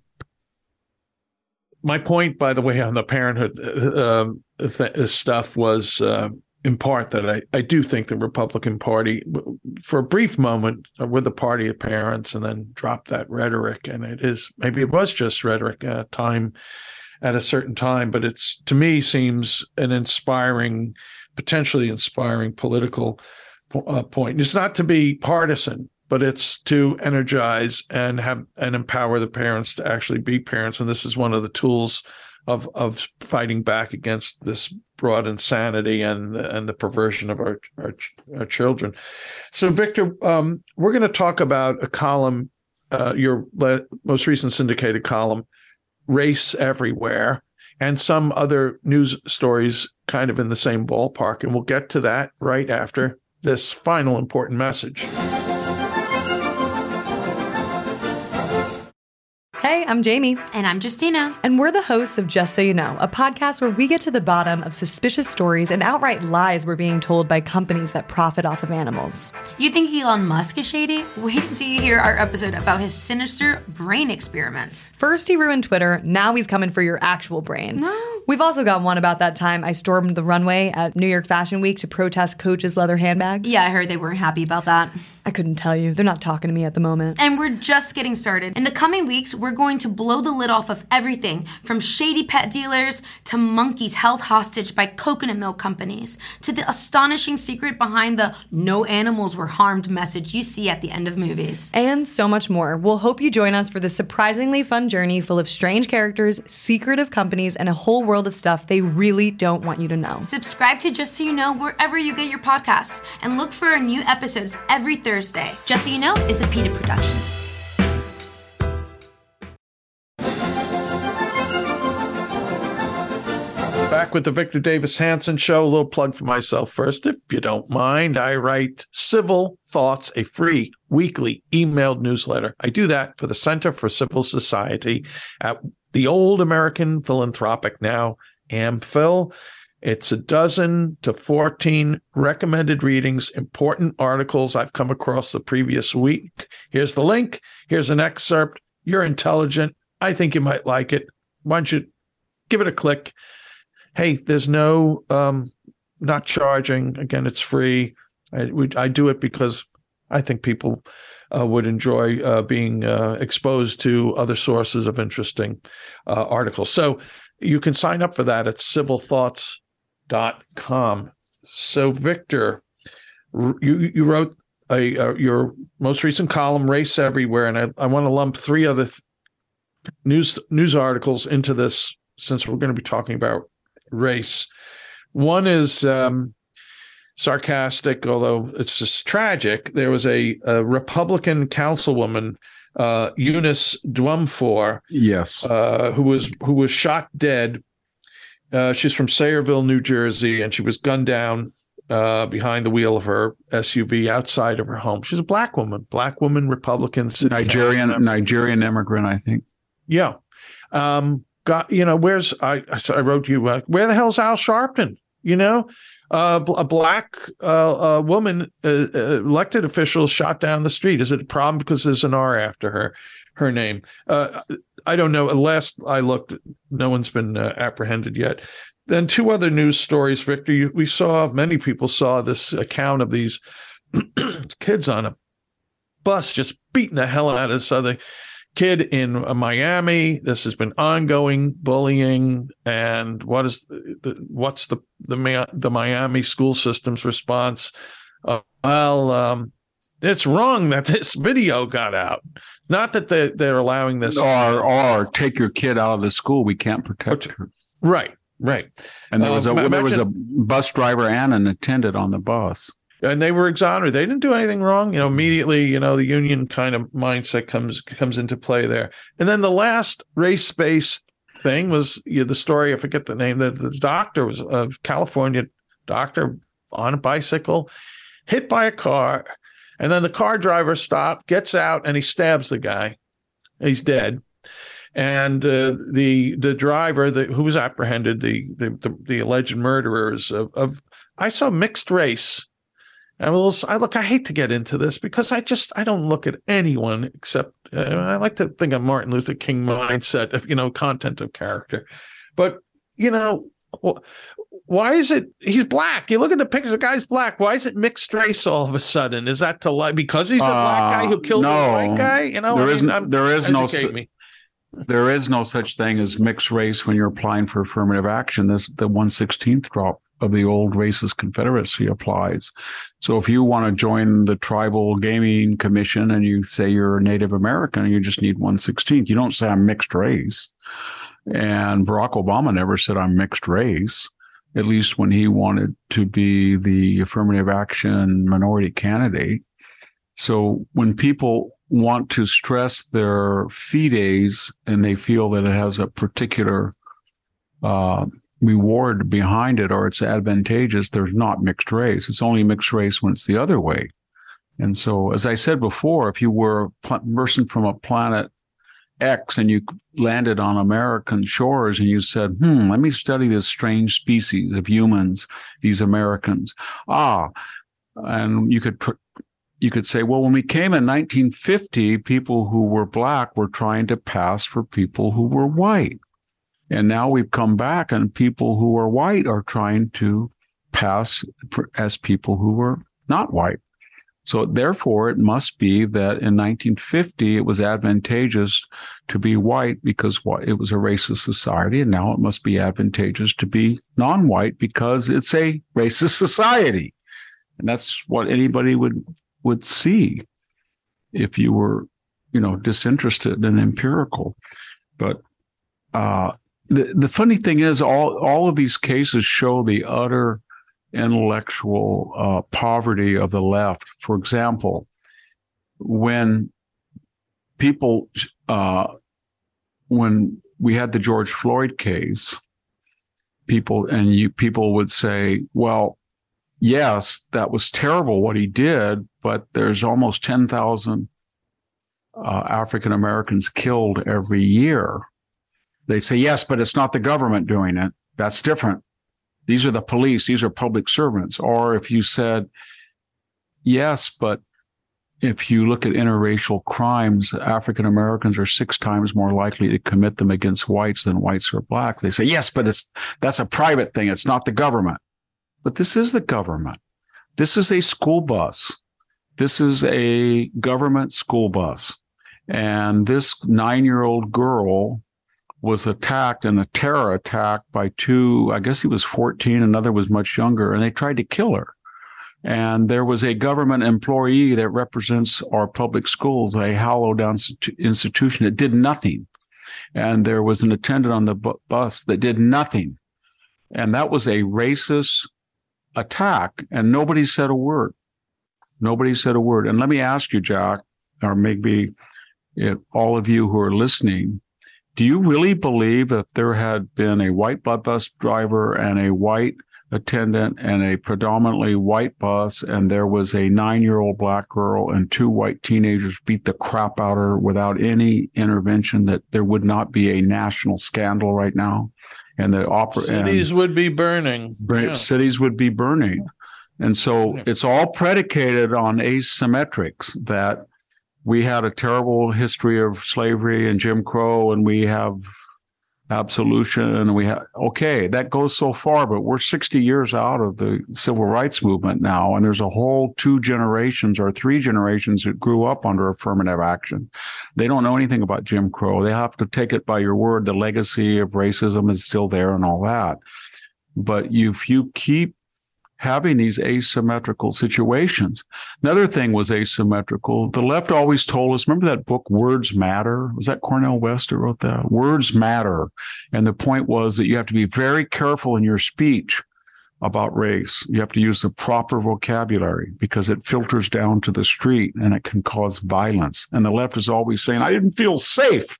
my point, by the way, on the parenthood uh, th- stuff was uh, in part that I, I do think the Republican Party, for a brief moment, uh, were the party of parents, and then dropped that rhetoric. And it is, maybe it was just rhetoric at a time, at a certain time, but it's, to me, seems an inspiring, potentially inspiring political uh, point. It's not to be partisan, but it's to energize and have and empower the parents to actually be parents. And this is one of the tools of of fighting back against this broad insanity and and the perversion of our our, our children. So, Victor, um, we're going to talk about a column, uh, your le- most recent syndicated column, Race Everywhere, and some other news stories kind of in the same ballpark. And we'll get to that right after this final important message. Hey, I'm Jamie. And I'm Justina. And we're the hosts of Just So You Know, a podcast where we get to the bottom of suspicious stories and outright lies we're being told by companies that profit off of animals. You think Elon Musk is shady? Wait till you hear our episode about his sinister brain experiments. First he ruined Twitter, now he's coming for your actual brain. No. We've also got one about that time I stormed the runway at New York Fashion Week to protest Coach's leather handbags. Yeah, I heard they weren't happy about that. I couldn't tell you. They're not talking to me at the moment. And we're just getting started. In the coming weeks, we're going to blow the lid off of everything from shady pet dealers to monkeys held hostage by coconut milk companies to the astonishing secret behind the no animals were harmed message you see at the end of movies. And so much more. We'll hope you join us for this surprisingly fun journey full of strange characters, secretive companies, and a whole world of stuff they really don't want you to know. Subscribe to Just So You Know wherever you get your podcasts and look for our new episodes every Thursday. Just So You Know is a PETA production. Back with the Victor Davis Hanson Show. A little plug for myself first, if you don't mind. I write Civil Thoughts, a free weekly emailed newsletter. I do that for the Center for Civil Society at the Old American Philanthropic, now AmPhil. It's a dozen to fourteen recommended readings, important articles I've come across the previous week. Here's the link. Here's an excerpt. You're intelligent. I think you might like it. Why don't you give it a click? Hey, there's no, um, not charging. Again, it's free. I, we, I do it because I think people uh, would enjoy uh, being uh, exposed to other sources of interesting uh, articles. So you can sign up for that at civil thoughts dot com. So, Victor, you you wrote a, uh, your most recent column, Race Everywhere, and I, I want to lump three other th- news news articles into this, since we're going to be talking about race. One is um, sarcastic, although it's just tragic. There was a, a Republican councilwoman, uh, Eunice Dwumfor, yes, uh, who was who was shot dead. Uh, she's from Sayreville, New Jersey, and she was gunned down uh, behind the wheel of her S U V outside of her home. She's a black woman, black woman, Republican, Nigerian, Nigerian immigrant, I think. Yeah. Um, got, you know, where's, I, I wrote you, uh, where the hell's Al Sharpton? You know, uh, a black uh, uh, woman, uh, uh, elected official shot down the street. Is it a problem because there's an R after her, her name? Uh, I don't know. Last I looked, no one's been uh, apprehended yet. Then two other news stories, Victor. You, we saw, many people saw this account of these kids on a bus just beating the hell out of this other kid in uh, Miami. This has been ongoing bullying. And what is the, the, what's the the, the Miami school system's response? Uh, well, um, it's wrong that this video got out. It's not that they, they're allowing this. Or, or take your kid out of the school. We can't protect her. Right. Right. And there was a uh, there was a bus driver and an attendant on the bus. And they were exonerated. They didn't do anything wrong. You know, immediately, you know, the union kind of mindset comes comes into play there. And then the last race-based thing was, you know, the story, I forget the name, that the doctor was a California doctor on a bicycle, hit by a car, and then the car driver stopped, gets out, and he stabs the guy. He's dead. And uh, the the driver the, who was apprehended, the the, the, the alleged murderers of, of, I saw mixed race. And we'll, I look, I hate to get into this because I just, I don't look at anyone except, uh, I like to think of Martin Luther King mindset of, you know, content of character. But, you know, why is it, he's black. You look at the pictures, the guy's black. Why is it mixed race all of a sudden? Is that to like, because he's a black guy who killed no, a white guy? You know, there I is, mean, I'm, there is no, me. there is no such thing as mixed race when you're applying for affirmative action. This, the one sixteenth drop of the old racist Confederacy applies. So if you want to join the Tribal Gaming Commission and you say you're a Native American, you just need one sixteenth. You don't say I'm mixed race. And Barack Obama never said I'm mixed race, at least when he wanted to be the affirmative action minority candidate. So when people want to stress their fides and they feel that it has a particular uh, reward behind it or it's advantageous, there's not mixed race. It's only mixed race when it's the other way. And so, as I said before, if you were a person from a planet X and you landed on American shores and you said, hmm, let me study this strange species of humans, these Americans. Ah, and you could you could say, well, when we came in nineteen fifty, people who were black were trying to pass for people who were white. And now we've come back and people who are white are trying to pass for, as people who were not white. So therefore, it must be that in nineteen fifty, it was advantageous to be white because it was a racist society. And now it must be advantageous to be non-white because it's a racist society. And that's what anybody would, would see if you were, you know, disinterested and empirical. But, uh, The the funny thing is, all all of these cases show the utter intellectual uh, poverty of the left. For example, when people, uh, when we had the George Floyd case, people and you people would say, "Well, yes, that was terrible what he did, but there's almost ten thousand uh, African Americans killed every year." They say, yes, but it's not the government doing it. That's different. These are the police. These are public servants. Or if you said, yes, but if you look at interracial crimes, African Americans are six times more likely to commit them against whites than whites or blacks. They say, yes, but it's that's a private thing. It's not the government. But this is the government. This is a school bus. This is a government school bus. And this nine-year-old girl was attacked in a terror attack by two, I guess he was fourteen, another was much younger, and they tried to kill her. And there was a government employee that represents our public schools, a hallowed institution that did nothing. And there was an attendant on the bu- bus that did nothing. And that was a racist attack, and nobody said a word. Nobody said a word. And let me ask you, Jack, or maybe if all of you who are listening, do you really believe if there had been a white blood bus driver and a white attendant and a predominantly white bus, and there was a nine-year-old black girl and two white teenagers beat the crap out of her without any intervention, that there would not be a national scandal right now. And the opera cities and, would be burning. Yeah. Cities would be burning. And so it's all predicated on asymmetrics, that we had a terrible history of slavery and Jim Crow, and we have absolution, and we have, okay, that goes so far, but we're sixty years out of the civil rights movement now, and there's a whole two generations or three generations that grew up under affirmative action. They don't know anything about Jim Crow. They have to take it by your word. The legacy of racism is still there and all that. But if you keep having these asymmetrical situations. Another thing was asymmetrical. The left always told us, remember that book, Words Matter? Was that Cornel West who wrote that? Words matter. And the point was that you have to be very careful in your speech about race. You have to use the proper vocabulary because it filters down to the street and it can cause violence. And the left is always saying, I didn't feel safe.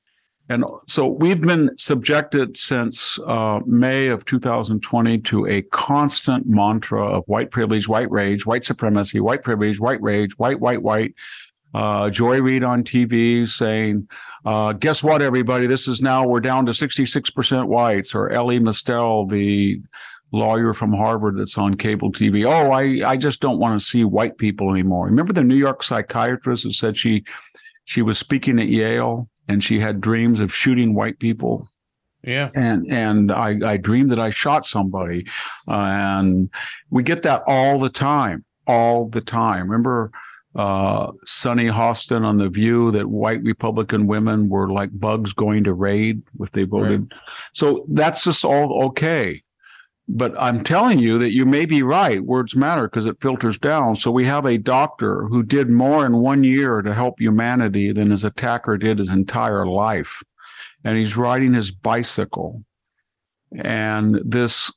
And so we've been subjected since uh, May of two thousand twenty to a constant mantra of white privilege, white rage, white supremacy, white privilege, white rage, white, white, white. Uh, Joy Reid on T V saying, uh, guess what, everybody? This is now, we're down to sixty-six percent whites. Or Ellie Mistel, the lawyer from Harvard that's on cable T V. Oh, I, I just don't want to see white people anymore. Remember the New York psychiatrist who said she she was speaking at Yale and she had dreams of shooting white people? Yeah. And and I, I dreamed that I shot somebody. Uh, and we get that all the time, all the time. Remember uh, Sonny Hostin on The View, that white Republican women were like bugs going to raid if they voted. Right. So that's just all okay. But I'm telling you that you may be right. Words matter because it filters down. So we have a doctor who did more in one year to help humanity than his attacker did his entire life. And he's riding his bicycle. And this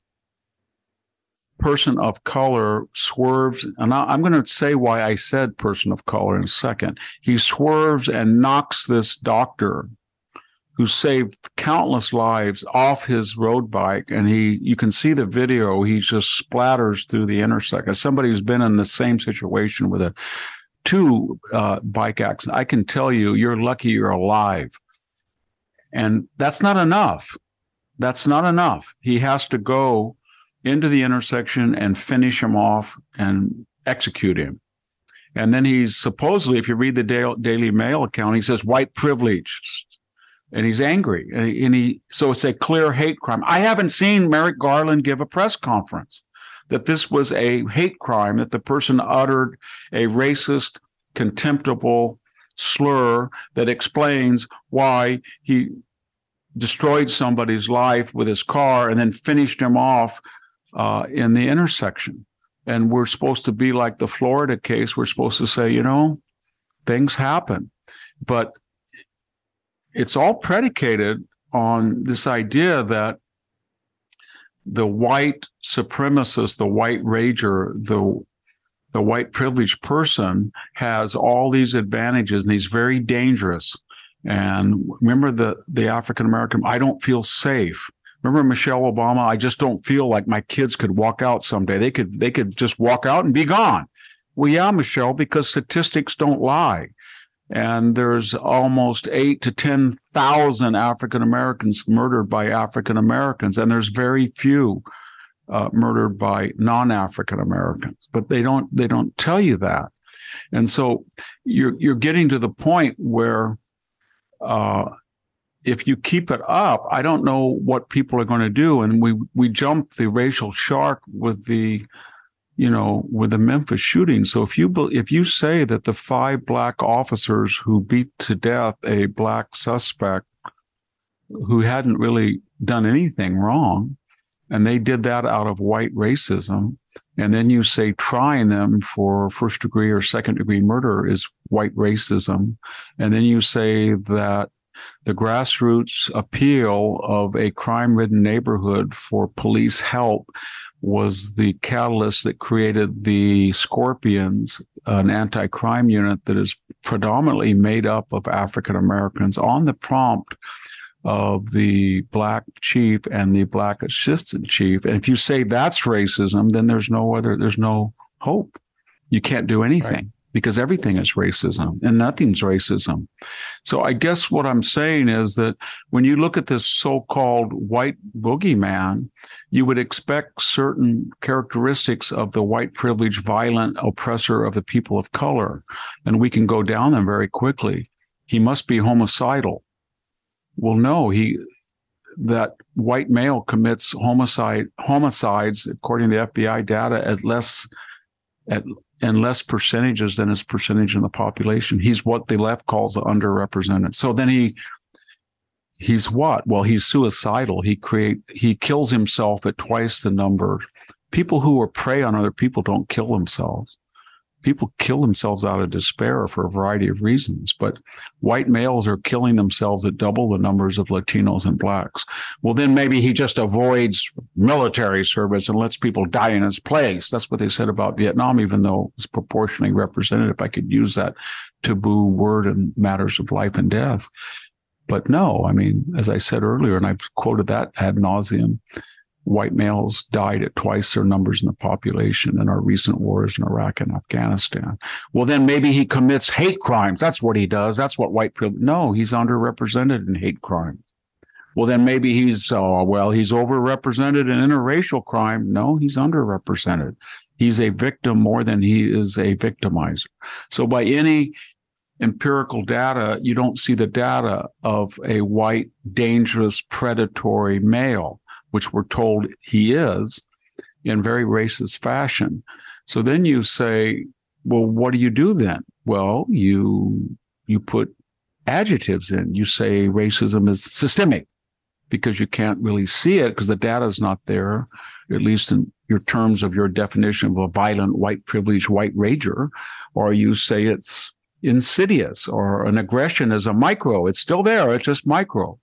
person of color swerves. And I'm going to say why I said person of color in a second. He swerves and knocks this doctor who saved countless lives off his road bike. And he, you can see the video, he just splatters through the intersection. Somebody who's been in the same situation with a two uh, bike accidents, I can tell you, you're lucky you're alive. And that's not enough. That's not enough. He has to go into the intersection and finish him off and execute him. And then he's supposedly, if you read the Daily Mail account, he says white privilege. And he's angry. And he, and he, so it's a clear hate crime. I haven't seen Merrick Garland give a press conference that this was a hate crime, that the person uttered a racist, contemptible slur that explains why he destroyed somebody's life with his car and then finished him off uh, in the intersection. And we're supposed to be like the Florida case. We're supposed to say, you know, things happen. But it's all predicated on this idea that the white supremacist, the white rager, the the white privileged person has all these advantages and he's very dangerous. And remember the, the African-American, I don't feel safe. Remember Michelle Obama, I just don't feel like my kids could walk out someday. They could, they could just walk out and be gone. Well, yeah, Michelle, because statistics don't lie. And there's almost eight to ten thousand African Americans murdered by African Americans, and there's very few uh, murdered by non-African Americans. But they don't they don't tell you that, and so you're you're getting to the point where uh, if you keep it up, I don't know what people are going to do, and we we jump the racial shark with the. you know, with the Memphis shooting. So if you if you say that the five black officers who beat to death a black suspect who hadn't really done anything wrong, and they did that out of white racism, and then you say trying them for first degree or second degree murder is white racism, and then you say that the grassroots appeal of a crime-ridden neighborhood for police help was the catalyst that created the Scorpions, an anti-crime unit that is predominantly made up of African Americans, on the prompt of the black chief and the black assistant chief. And if you say that's racism, then there's no other, there's no hope. You can't do anything. Right. Because everything is racism and nothing's racism. So I guess what I'm saying is that when you look at this so-called white boogeyman, you would expect certain characteristics of the white privileged, violent oppressor of the people of color. And we can go down them very quickly. He must be homicidal. Well, no, he, that white male commits homicide, homicides, according to the F B I data, at less, at and less percentages than his percentage in the population. He's what the left calls the underrepresented. So then he, he's what? Well, he's suicidal. He create, he kills himself at twice the number. People who are prey on other people don't kill themselves. People kill themselves out of despair for a variety of reasons, but white males are killing themselves at double the numbers of Latinos and blacks. Well, then maybe he just avoids military service and lets people die in his place. That's what they said about Vietnam, even though it's proportionally represented, if I could use that taboo word in matters of life and death. But no, I mean, as I said earlier, and I've quoted that ad nauseum, white males died at twice their numbers in the population in our recent wars in Iraq and Afghanistan. Well, then maybe he commits hate crimes. That's what he does. That's what white privilege. No, he's underrepresented in hate crimes. Well, then maybe he's, oh, well, he's overrepresented in interracial crime. No, he's underrepresented. He's a victim more than he is a victimizer. So by any empirical data, you don't see the data of a white, dangerous, predatory male, which we're told he is, in very racist fashion. So then you say, well, what do you do then? Well, you you put adjectives in. You say racism is systemic because you can't really see it because the data is not there, at least in your terms of your definition of a violent, white, privileged, white rager. Or you say it's insidious, or an aggression is a micro. It's still there. It's just micro.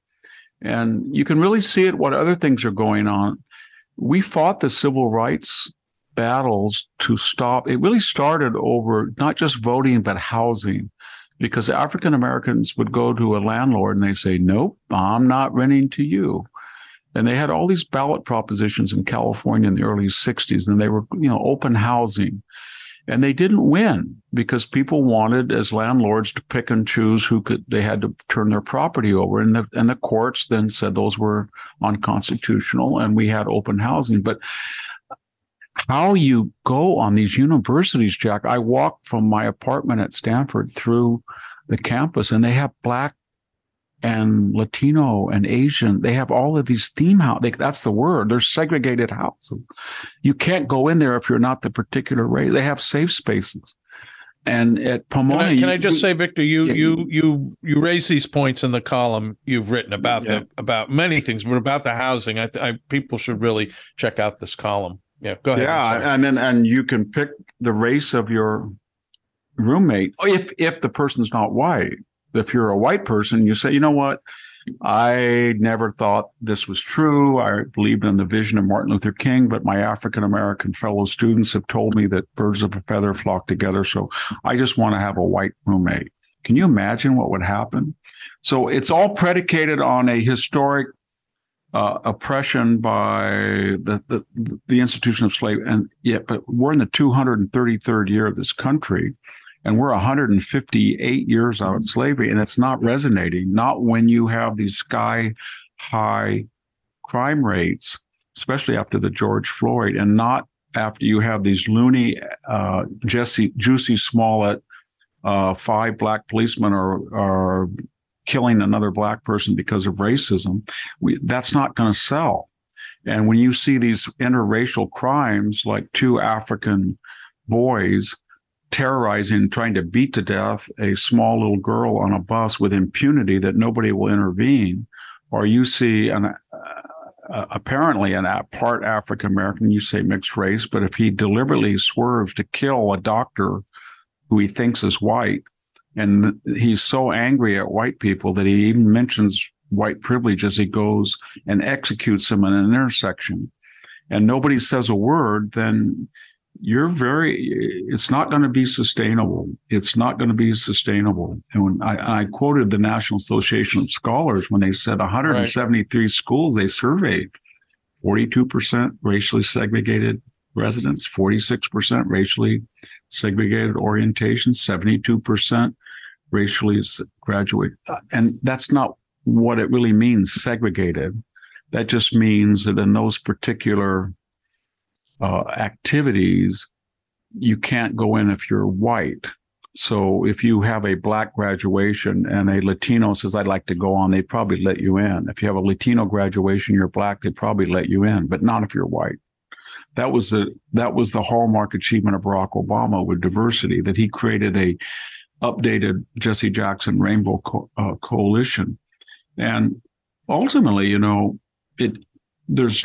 And you can really see it what other things are going on. We fought the civil rights battles to stop. It really started over not just voting, but housing, because African Americans would go to a landlord and they say, nope, I'm not renting to you. And they had all these ballot propositions in California in the early sixties, and they were, you know, open housing. And they didn't win because people wanted, as landlords, to pick and choose who could, they had to turn their property over. And the, and the courts then said those were unconstitutional, and we had open housing. But how you go on these universities, Jack, I walked from my apartment at Stanford through the campus, and they have black and Latino and Asian. They have all of these theme houses. That's the word. They're segregated houses. You can't go in there if you're not the particular race. They have safe spaces. And at Pomona, can I, can you, I just we, say, Victor, you yeah, you you you raise these points in the column you've written about yeah. the about many things, but about the housing. I, I people should really check out this column. Yeah, go ahead. Yeah, and then and you can pick the race of your roommate if if the person's not white. If you're a white person, you say, you know what? I never thought this was true. I believed in the vision of Martin Luther King, but my African-American fellow students have told me that birds of a feather flock together. So I just want to have a white roommate. Can you imagine what would happen? So it's all predicated on a historic uh, oppression by the, the, the institution of slavery. And yeah, but we're in the two hundred thirty-third year of this country. And we're one hundred fifty-eight years out of slavery, and it's not resonating, not when you have these sky-high crime rates, especially after the George Floyd, and not after you have these loony uh, Jesse, Juicy Smollett, uh, five black policemen are, are killing another black person because of racism. We, that's not going to sell. And when you see these interracial crimes, like two African boys terrorizing, trying to beat to death a small little girl on a bus with impunity that nobody will intervene, or you see an uh, apparently an part African American, you say mixed race, but if he deliberately swerves to kill a doctor who he thinks is white, and he's so angry at white people that he even mentions white privilege as he goes and executes him in an intersection, and nobody says a word, then you're very, it's not going to be sustainable. It's not going to be sustainable. And when I, I quoted the National Association of Scholars when they said one hundred seventy-three right. schools they surveyed, forty-two percent racially segregated residents, forty-six percent racially segregated orientation, seventy-two percent racially graduate. And that's not what it really means, segregated. That just means that in those particular uh, activities, you can't go in if you're white. So if you have a black graduation and a Latino says, I'd like to go on, they'd probably let you in. If you have a Latino graduation, you're black, they'd probably let you in, but not if you're white. That was the, that was the hallmark achievement of Barack Obama with diversity, that he created a updated Jesse Jackson Rainbow Co- uh, Coalition. And ultimately, you know, it, there's,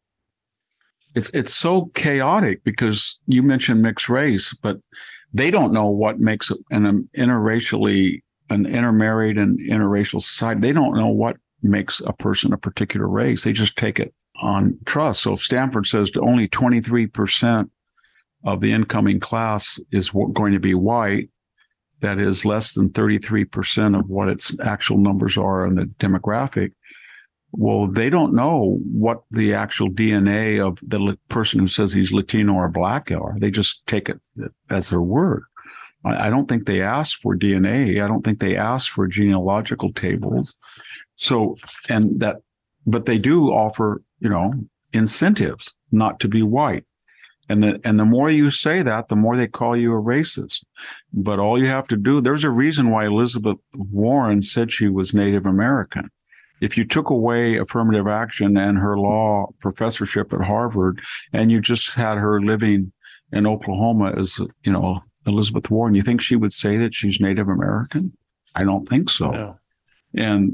it's, it's so chaotic because you mentioned mixed race, but they don't know what makes an, an interracially, an intermarried and interracial society. They don't know what makes a person a particular race. They just take it on trust. So if Stanford says to only twenty-three percent of the incoming class is going to be white, that is less than thirty-three percent of what its actual numbers are in the demographic. Well, they don't know what the actual D N A of the person who says he's Latino or black are. They just take it as their word. I don't think they ask for D N A. I don't think they ask for genealogical tables. So, and that, but they do offer, you know, incentives not to be white. And the, and the more you say that, the more they call you a racist. But all you have to do, there's a reason why Elizabeth Warren said she was Native American. If you took away affirmative action and her law professorship at Harvard, and you just had her living in Oklahoma as, you know, Elizabeth Warren, you think she would say that she's Native American? I don't think so. No. And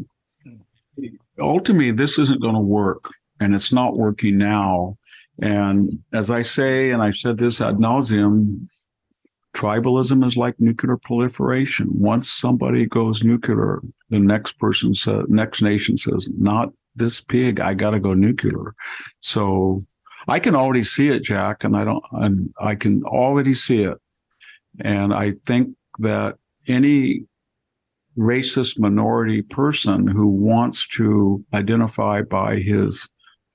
ultimately, this isn't going to work, and it's not working now. And as I say, and I've said this ad nauseum, tribalism is like nuclear proliferation. Once somebody goes nuclear, the next person says, next nation says, not this pig, I got to go nuclear. So I can already see it, Jack, and I don't, and I can already see it. And I think that any racist minority person who wants to identify by his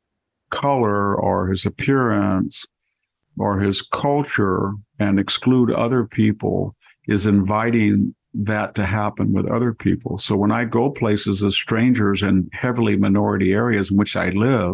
color or his appearance or his culture and exclude other people is inviting that to happen with other people. So when I go places as strangers in heavily minority areas in which I live,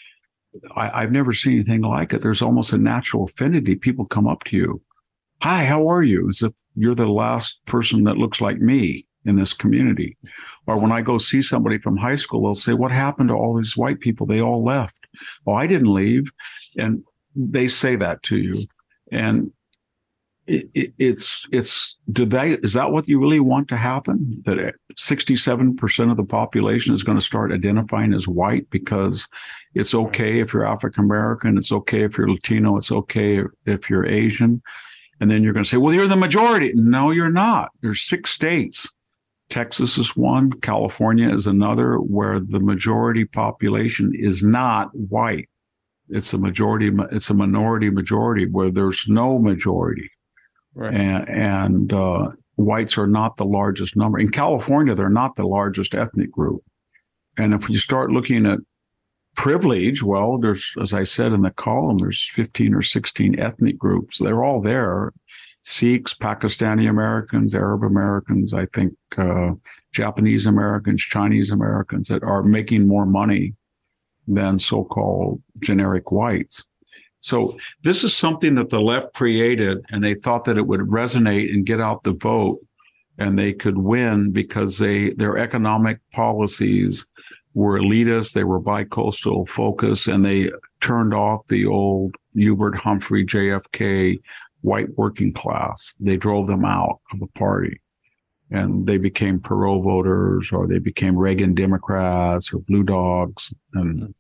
I, I've never seen anything like it. There's almost a natural affinity. People come up to you. Hi, how are you? As if you're the last person that looks like me in this community. Or when I go see somebody from high school, they'll say, what happened to all these white people? They all left. Oh, I didn't leave. And they say that to you. And it, it, it's, it's, do they, is that what you really want to happen? That sixty-seven percent of the population is going to start identifying as white because it's okay if you're African American, it's okay if you're Latino, it's okay if you're Asian. And then you're going to say, well, you're the majority. No, you're not. There's six states. Texas is one, California is another, where the majority population is not white. It's a majority, it's a minority majority where there's no majority. Right. And, and uh, whites are not the largest number. In California, they're not the largest ethnic group. And if you start looking at privilege, well, there's, as I said in the column, there's fifteen or sixteen ethnic groups. They're all there. Sikhs, Pakistani Americans, Arab Americans, I think uh, Japanese Americans, Chinese Americans that are making more money than so-called generic whites. So this is something that the left created, and they thought that it would resonate and get out the vote, and they could win because they their economic policies were elitist, they were bi-coastal focus, and they turned off the old Hubert Humphrey, J F K white working class. They drove them out of the party, and they became Perot voters, or they became Reagan Democrats or Blue Dogs. And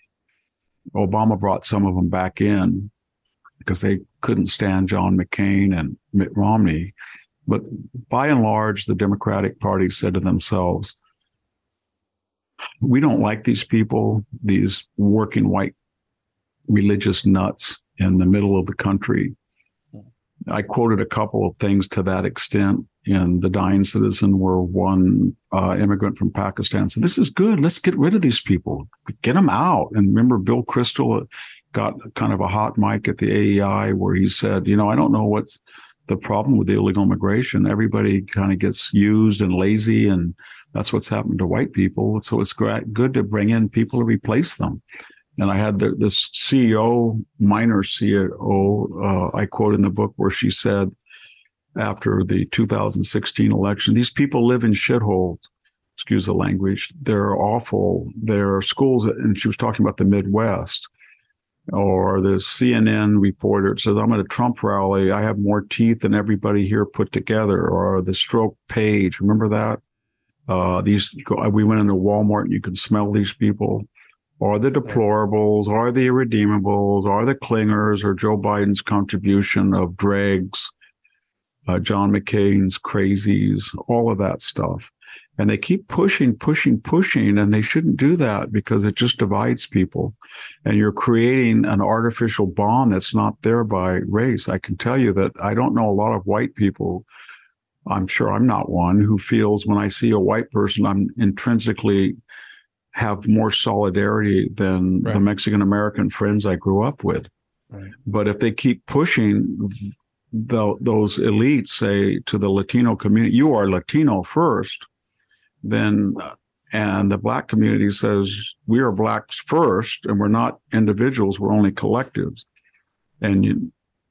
Obama brought some of them back in because they couldn't stand John McCain and Mitt Romney. But by and large, the Democratic Party said to themselves, we don't like these people, these working white religious nuts. in the middle of the country. I quoted a couple of things to that extent in The Dying Citizen, where one uh, immigrant from Pakistan said, this is good. Let's get rid of these people. Get them out. And remember, Bill Kristol got kind of a hot mic at the A E I where he said, you know, I don't know what's the problem with illegal immigration. Everybody kind of gets used and lazy, and that's what's happened to white people. So it's good to bring in people to replace them. And I had the, this C E O, minor C E O, uh, I quote in the book where she said, after the two thousand sixteen election, these people live in shitholes. Excuse the language. They're awful. Their schools, and she was talking about the Midwest. Or the C N N reporter says, I'm at a Trump rally. I have more teeth than everybody here put together. Or the stroke page. Remember that? Uh, these, we went into Walmart and you could smell these people. Or the deplorables, or the irredeemables, or the clingers, or Joe Biden's contribution of dregs, uh, John McCain's crazies, all of that stuff. And they keep pushing, pushing, pushing, and they shouldn't do that because it just divides people. And you're creating an artificial bond that's not there by race. I can tell you that I don't know a lot of white people, I'm sure I'm not one, who feels when I see a white person, I'm intrinsically have more solidarity than right. the Mexican-American friends I grew up with. Right. But if they keep pushing, the, those elites say to the Latino community, you are Latino first, then, and the Black community says, we are Blacks first, and we're not individuals, we're only collectives. And, you,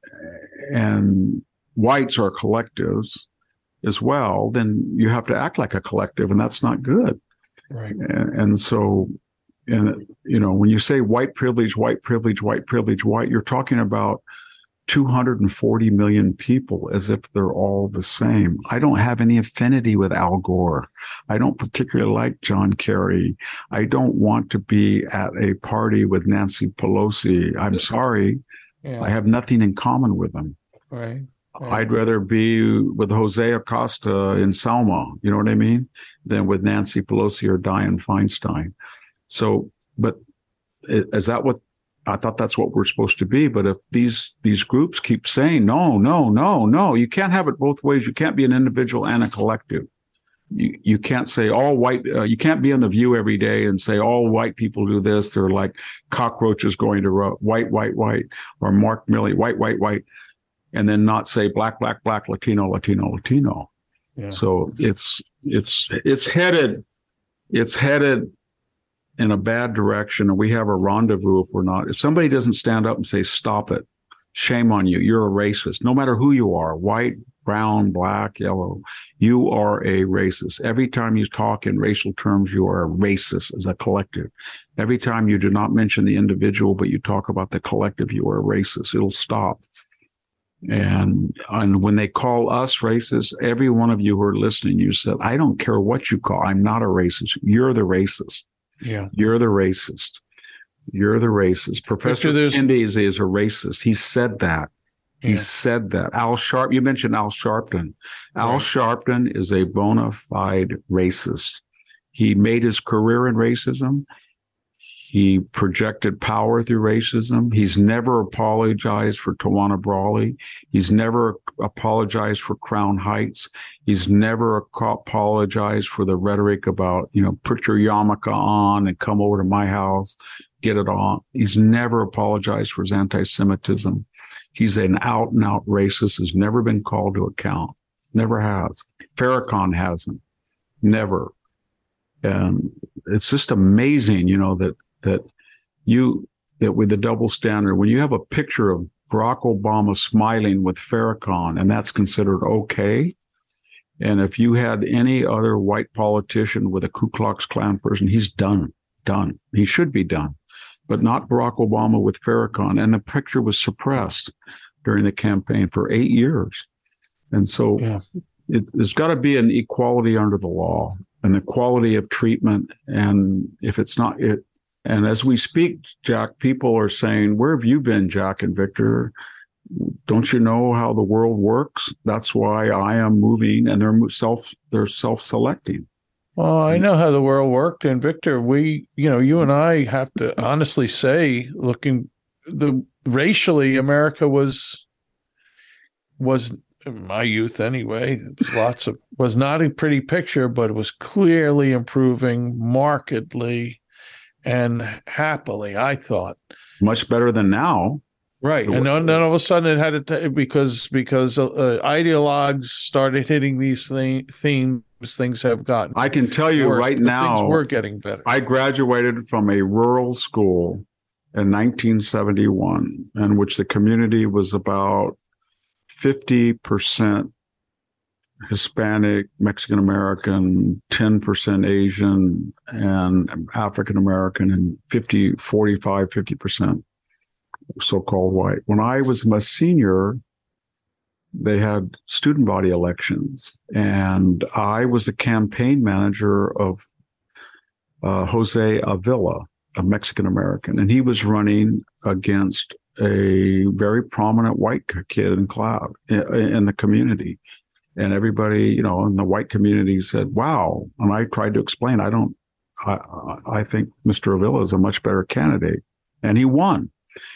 and whites are collectives as well, then you have to act like a collective, and that's not good. Right. And, and so, and, you know, when you say white privilege, white privilege, white privilege, white, you're talking about two hundred forty million people as if they're all the same. I don't have any affinity with Al Gore. I don't particularly like John Kerry. I don't want to be at a party with Nancy Pelosi. I'm sorry. Yeah. I have nothing in common with them. Right. Right. I'd rather be with Jose Acosta in Selma, you know what I mean, than with Nancy Pelosi or Dianne Feinstein. So, but is that what, I thought that's what we're supposed to be. But if these, these groups keep saying, no, no, no, no, you can't have it both ways. You can't be an individual and a collective. You, you can't say all white, uh, you can't be on The View every day and say all white people do this. They're like cockroaches going to ro- white, white, white, or Mark Milley, white, white, white. And then not say black, black, black, Latino, Latino, Latino. Yeah. So it's it's it's headed it's headed in a bad direction, and we have a rendezvous if we're not. If somebody doesn't stand up and say, stop it, shame on you, you're a racist. No matter who you are, white, brown, black, yellow, you are a racist. Every time you talk in racial terms, you are a racist as a collective. Every time you do not mention the individual, but you talk about the collective, you are a racist. It'll stop. And, and when they call us racist, every one of you who are listening, you said, I don't care what you call, I'm not a racist. You're the racist. Yeah. You're the racist. You're the racist. Professor Kendi is, is a racist. He said that. He yeah. said that. Al Sharp, you mentioned Al Sharpton. Al right. Sharpton is a bona fide racist. He made his career in racism. He projected power through racism. He's never apologized for Tawana Brawley. He's never apologized for Crown Heights. He's never apologized for the rhetoric about, you know, put your yarmulke on and come over to my house, get it on. He's never apologized for his anti-Semitism. He's an out and out racist, has never been called to account. Never has. Farrakhan hasn't. Never. And it's just amazing, you know, that that you, that with the double standard, when you have a picture of Barack Obama smiling with Farrakhan, and that's considered okay. And if you had any other white politician with a Ku Klux Klan person, he's done, done. He should be done, but not Barack Obama with Farrakhan. And the picture was suppressed during the campaign for eight years. And so yeah. it, there's got to be an equality under the law and the quality of treatment. And if it's not it, and as we speak, Jack, people are saying, where have you been, Jack and Victor? Don't you know how the world works? That's why I am moving, and they're self, they're self-selecting. Well, I know how the world worked. And Victor, we, you know, you and I have to honestly say, looking, the racially, America was was in my youth anyway. Lots of was not a pretty picture, but it was clearly improving markedly and happily. I thought much better than now. Right, and then, then all of a sudden it had to because because uh, ideologues started hitting these thing, themes. Things have gotten. I can tell you worse, right now, things were getting better. I graduated from a rural school in nineteen seventy-one, in which the community was about fifty percent Hispanic, Mexican American, ten percent Asian, and African American, and fifty, forty-five, fifty percent so-called white. When I was a senior, they had student body elections, and I was the campaign manager of uh, Jose Avila, a Mexican American, and he was running against a very prominent white kid in class in, in the community. And everybody, you know, in the white community said, wow. And I tried to explain, I don't, I, I think Mister Avila is a much better candidate. And he won.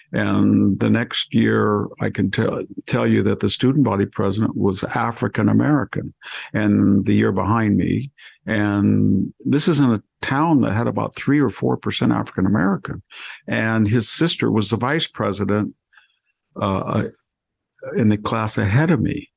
And the next year, I can tell tell you that the student body president was African American, and the year behind me. And this is in a town that had about three or four percent African American, and his sister was the vice president uh, in the class ahead of me.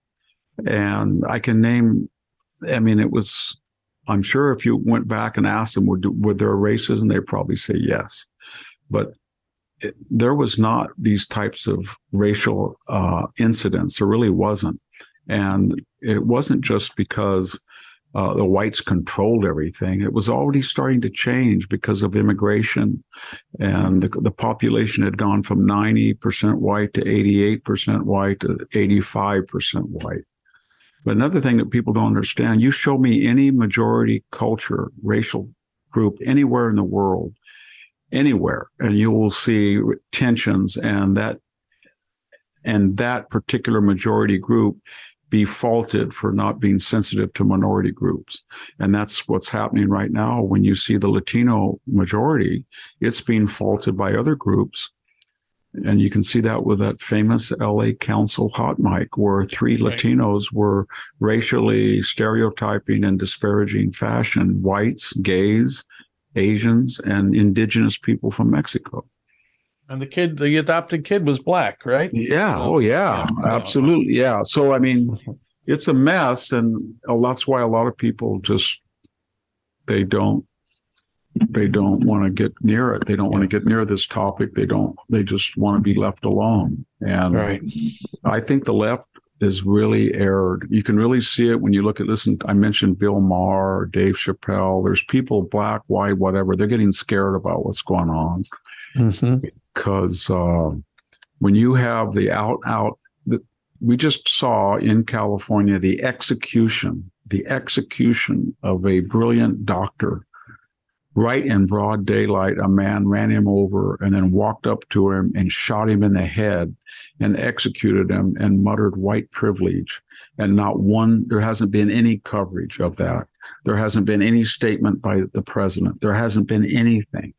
And I can name, I mean, it was. I'm sure if you went back and asked them, would would there racism, they'd probably say yes, but It, there was not these types of racial uh, incidents. There really wasn't. And it wasn't just because uh, the whites controlled everything. It was already starting to change because of immigration. And the, the population had gone from ninety percent white to eighty-eight percent white to eighty-five percent white. But another thing that people don't understand, you show me any majority culture, racial group anywhere in the world, anywhere, and you will see tensions, and that and that particular majority group be faulted for not being sensitive to minority groups. And that's what's happening right now. When you see the Latino majority, it's being faulted by other groups. And you can see that with that famous L A Council hot mic, where three right. Latinos were racially stereotyping in disparaging fashion whites, gays, Asians, and indigenous people from Mexico. And the kid, the adopted kid, was black, right? Yeah. Oh, yeah. yeah. Absolutely. Yeah. So, I mean, it's a mess. And that's why a lot of people just, they don't, they don't want to get near it. They don't want to get near this topic. They don't, they just want to be left alone. And right. I think the left is really erred. You can really see it when you look at, listen, I mentioned Bill Maher, Dave Chappelle. There's people, black, white, whatever. They're getting scared about what's going on. Mm-hmm. Because uh, when you have the out, out, the, we just saw in California the execution, the execution of a brilliant doctor. Right in broad daylight, a man ran him over and then walked up to him and shot him in the head and executed him and muttered white privilege. And not one, there hasn't been any coverage of that. There hasn't been any statement by the president. There hasn't been anything.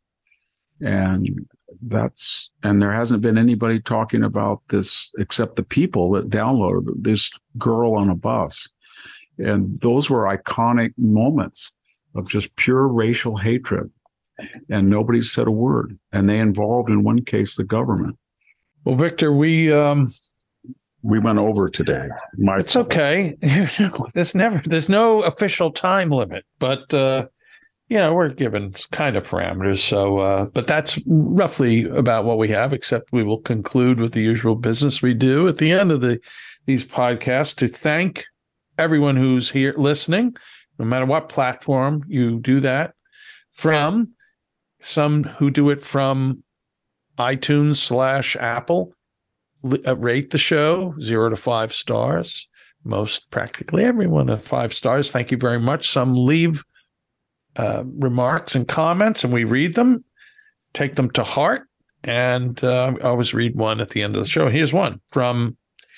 And that's, and there hasn't been anybody talking about this except the people that downloaded this girl on a bus. And those were iconic moments of just pure racial hatred, and nobody said a word. And they involved, in one case, the government. Well, Victor, we um, we went over today. My it's fault. Okay. There's never, there's no official time limit, but uh, you know, we're given kind of parameters. So, uh, but that's roughly about what we have. Except we will conclude with the usual business we do at the end of the these podcasts to thank everyone who's here listening. No matter what platform you do that from, some who do it from iTunes slash Apple, rate the show zero to five stars. Most, practically everyone at five stars. Thank you very much. Some leave uh, remarks and comments, and we read them, take them to heart, and uh, I always read one at the end of the show. Here's one from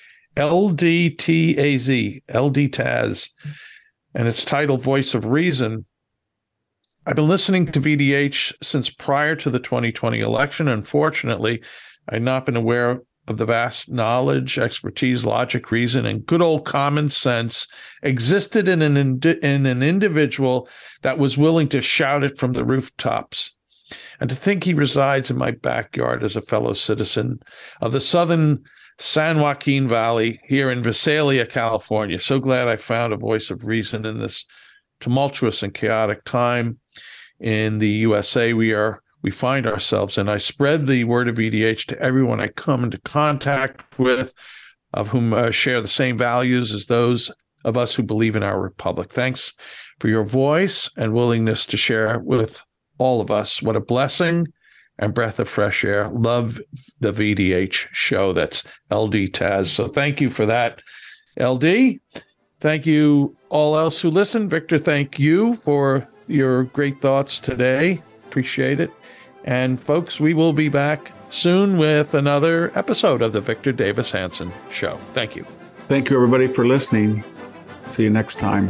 L D T A Z, L D Taz. And it's titled Voice of Reason. I've been listening to V D H since prior to the twenty twenty election. Unfortunately, I'd not been aware of the vast knowledge, expertise, logic, reason, and good old common sense existed in an indi- in an individual that was willing to shout it from the rooftops. And to think he resides in my backyard as a fellow citizen of the southern San Joaquin Valley here in Visalia, California. So glad I found a voice of reason in this tumultuous and chaotic time in the U S A we are we find ourselves in. I spread the word of V D H to everyone I come into contact with, of whom uh, share the same values as those of us who believe in our republic. Thanks for your voice and willingness to share with all of us. What a blessing and breath of fresh air. Love the V D H show. That's L D Taz. So thank you for that, L D. Thank you all else who listened. Victor, thank you for your great thoughts today. Appreciate it. And folks, we will be back soon with another episode of the Victor Davis Hanson Show. Thank you. Thank you, everybody, for listening. See you next time.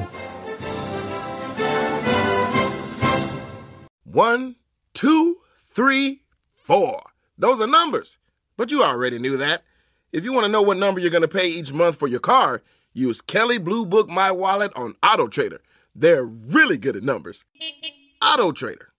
One, two, three, four. Those are numbers. But you already knew that. If you want to know what number you're going to pay each month for your car, use Kelley Blue Book My Wallet on AutoTrader. They're really good at numbers. AutoTrader.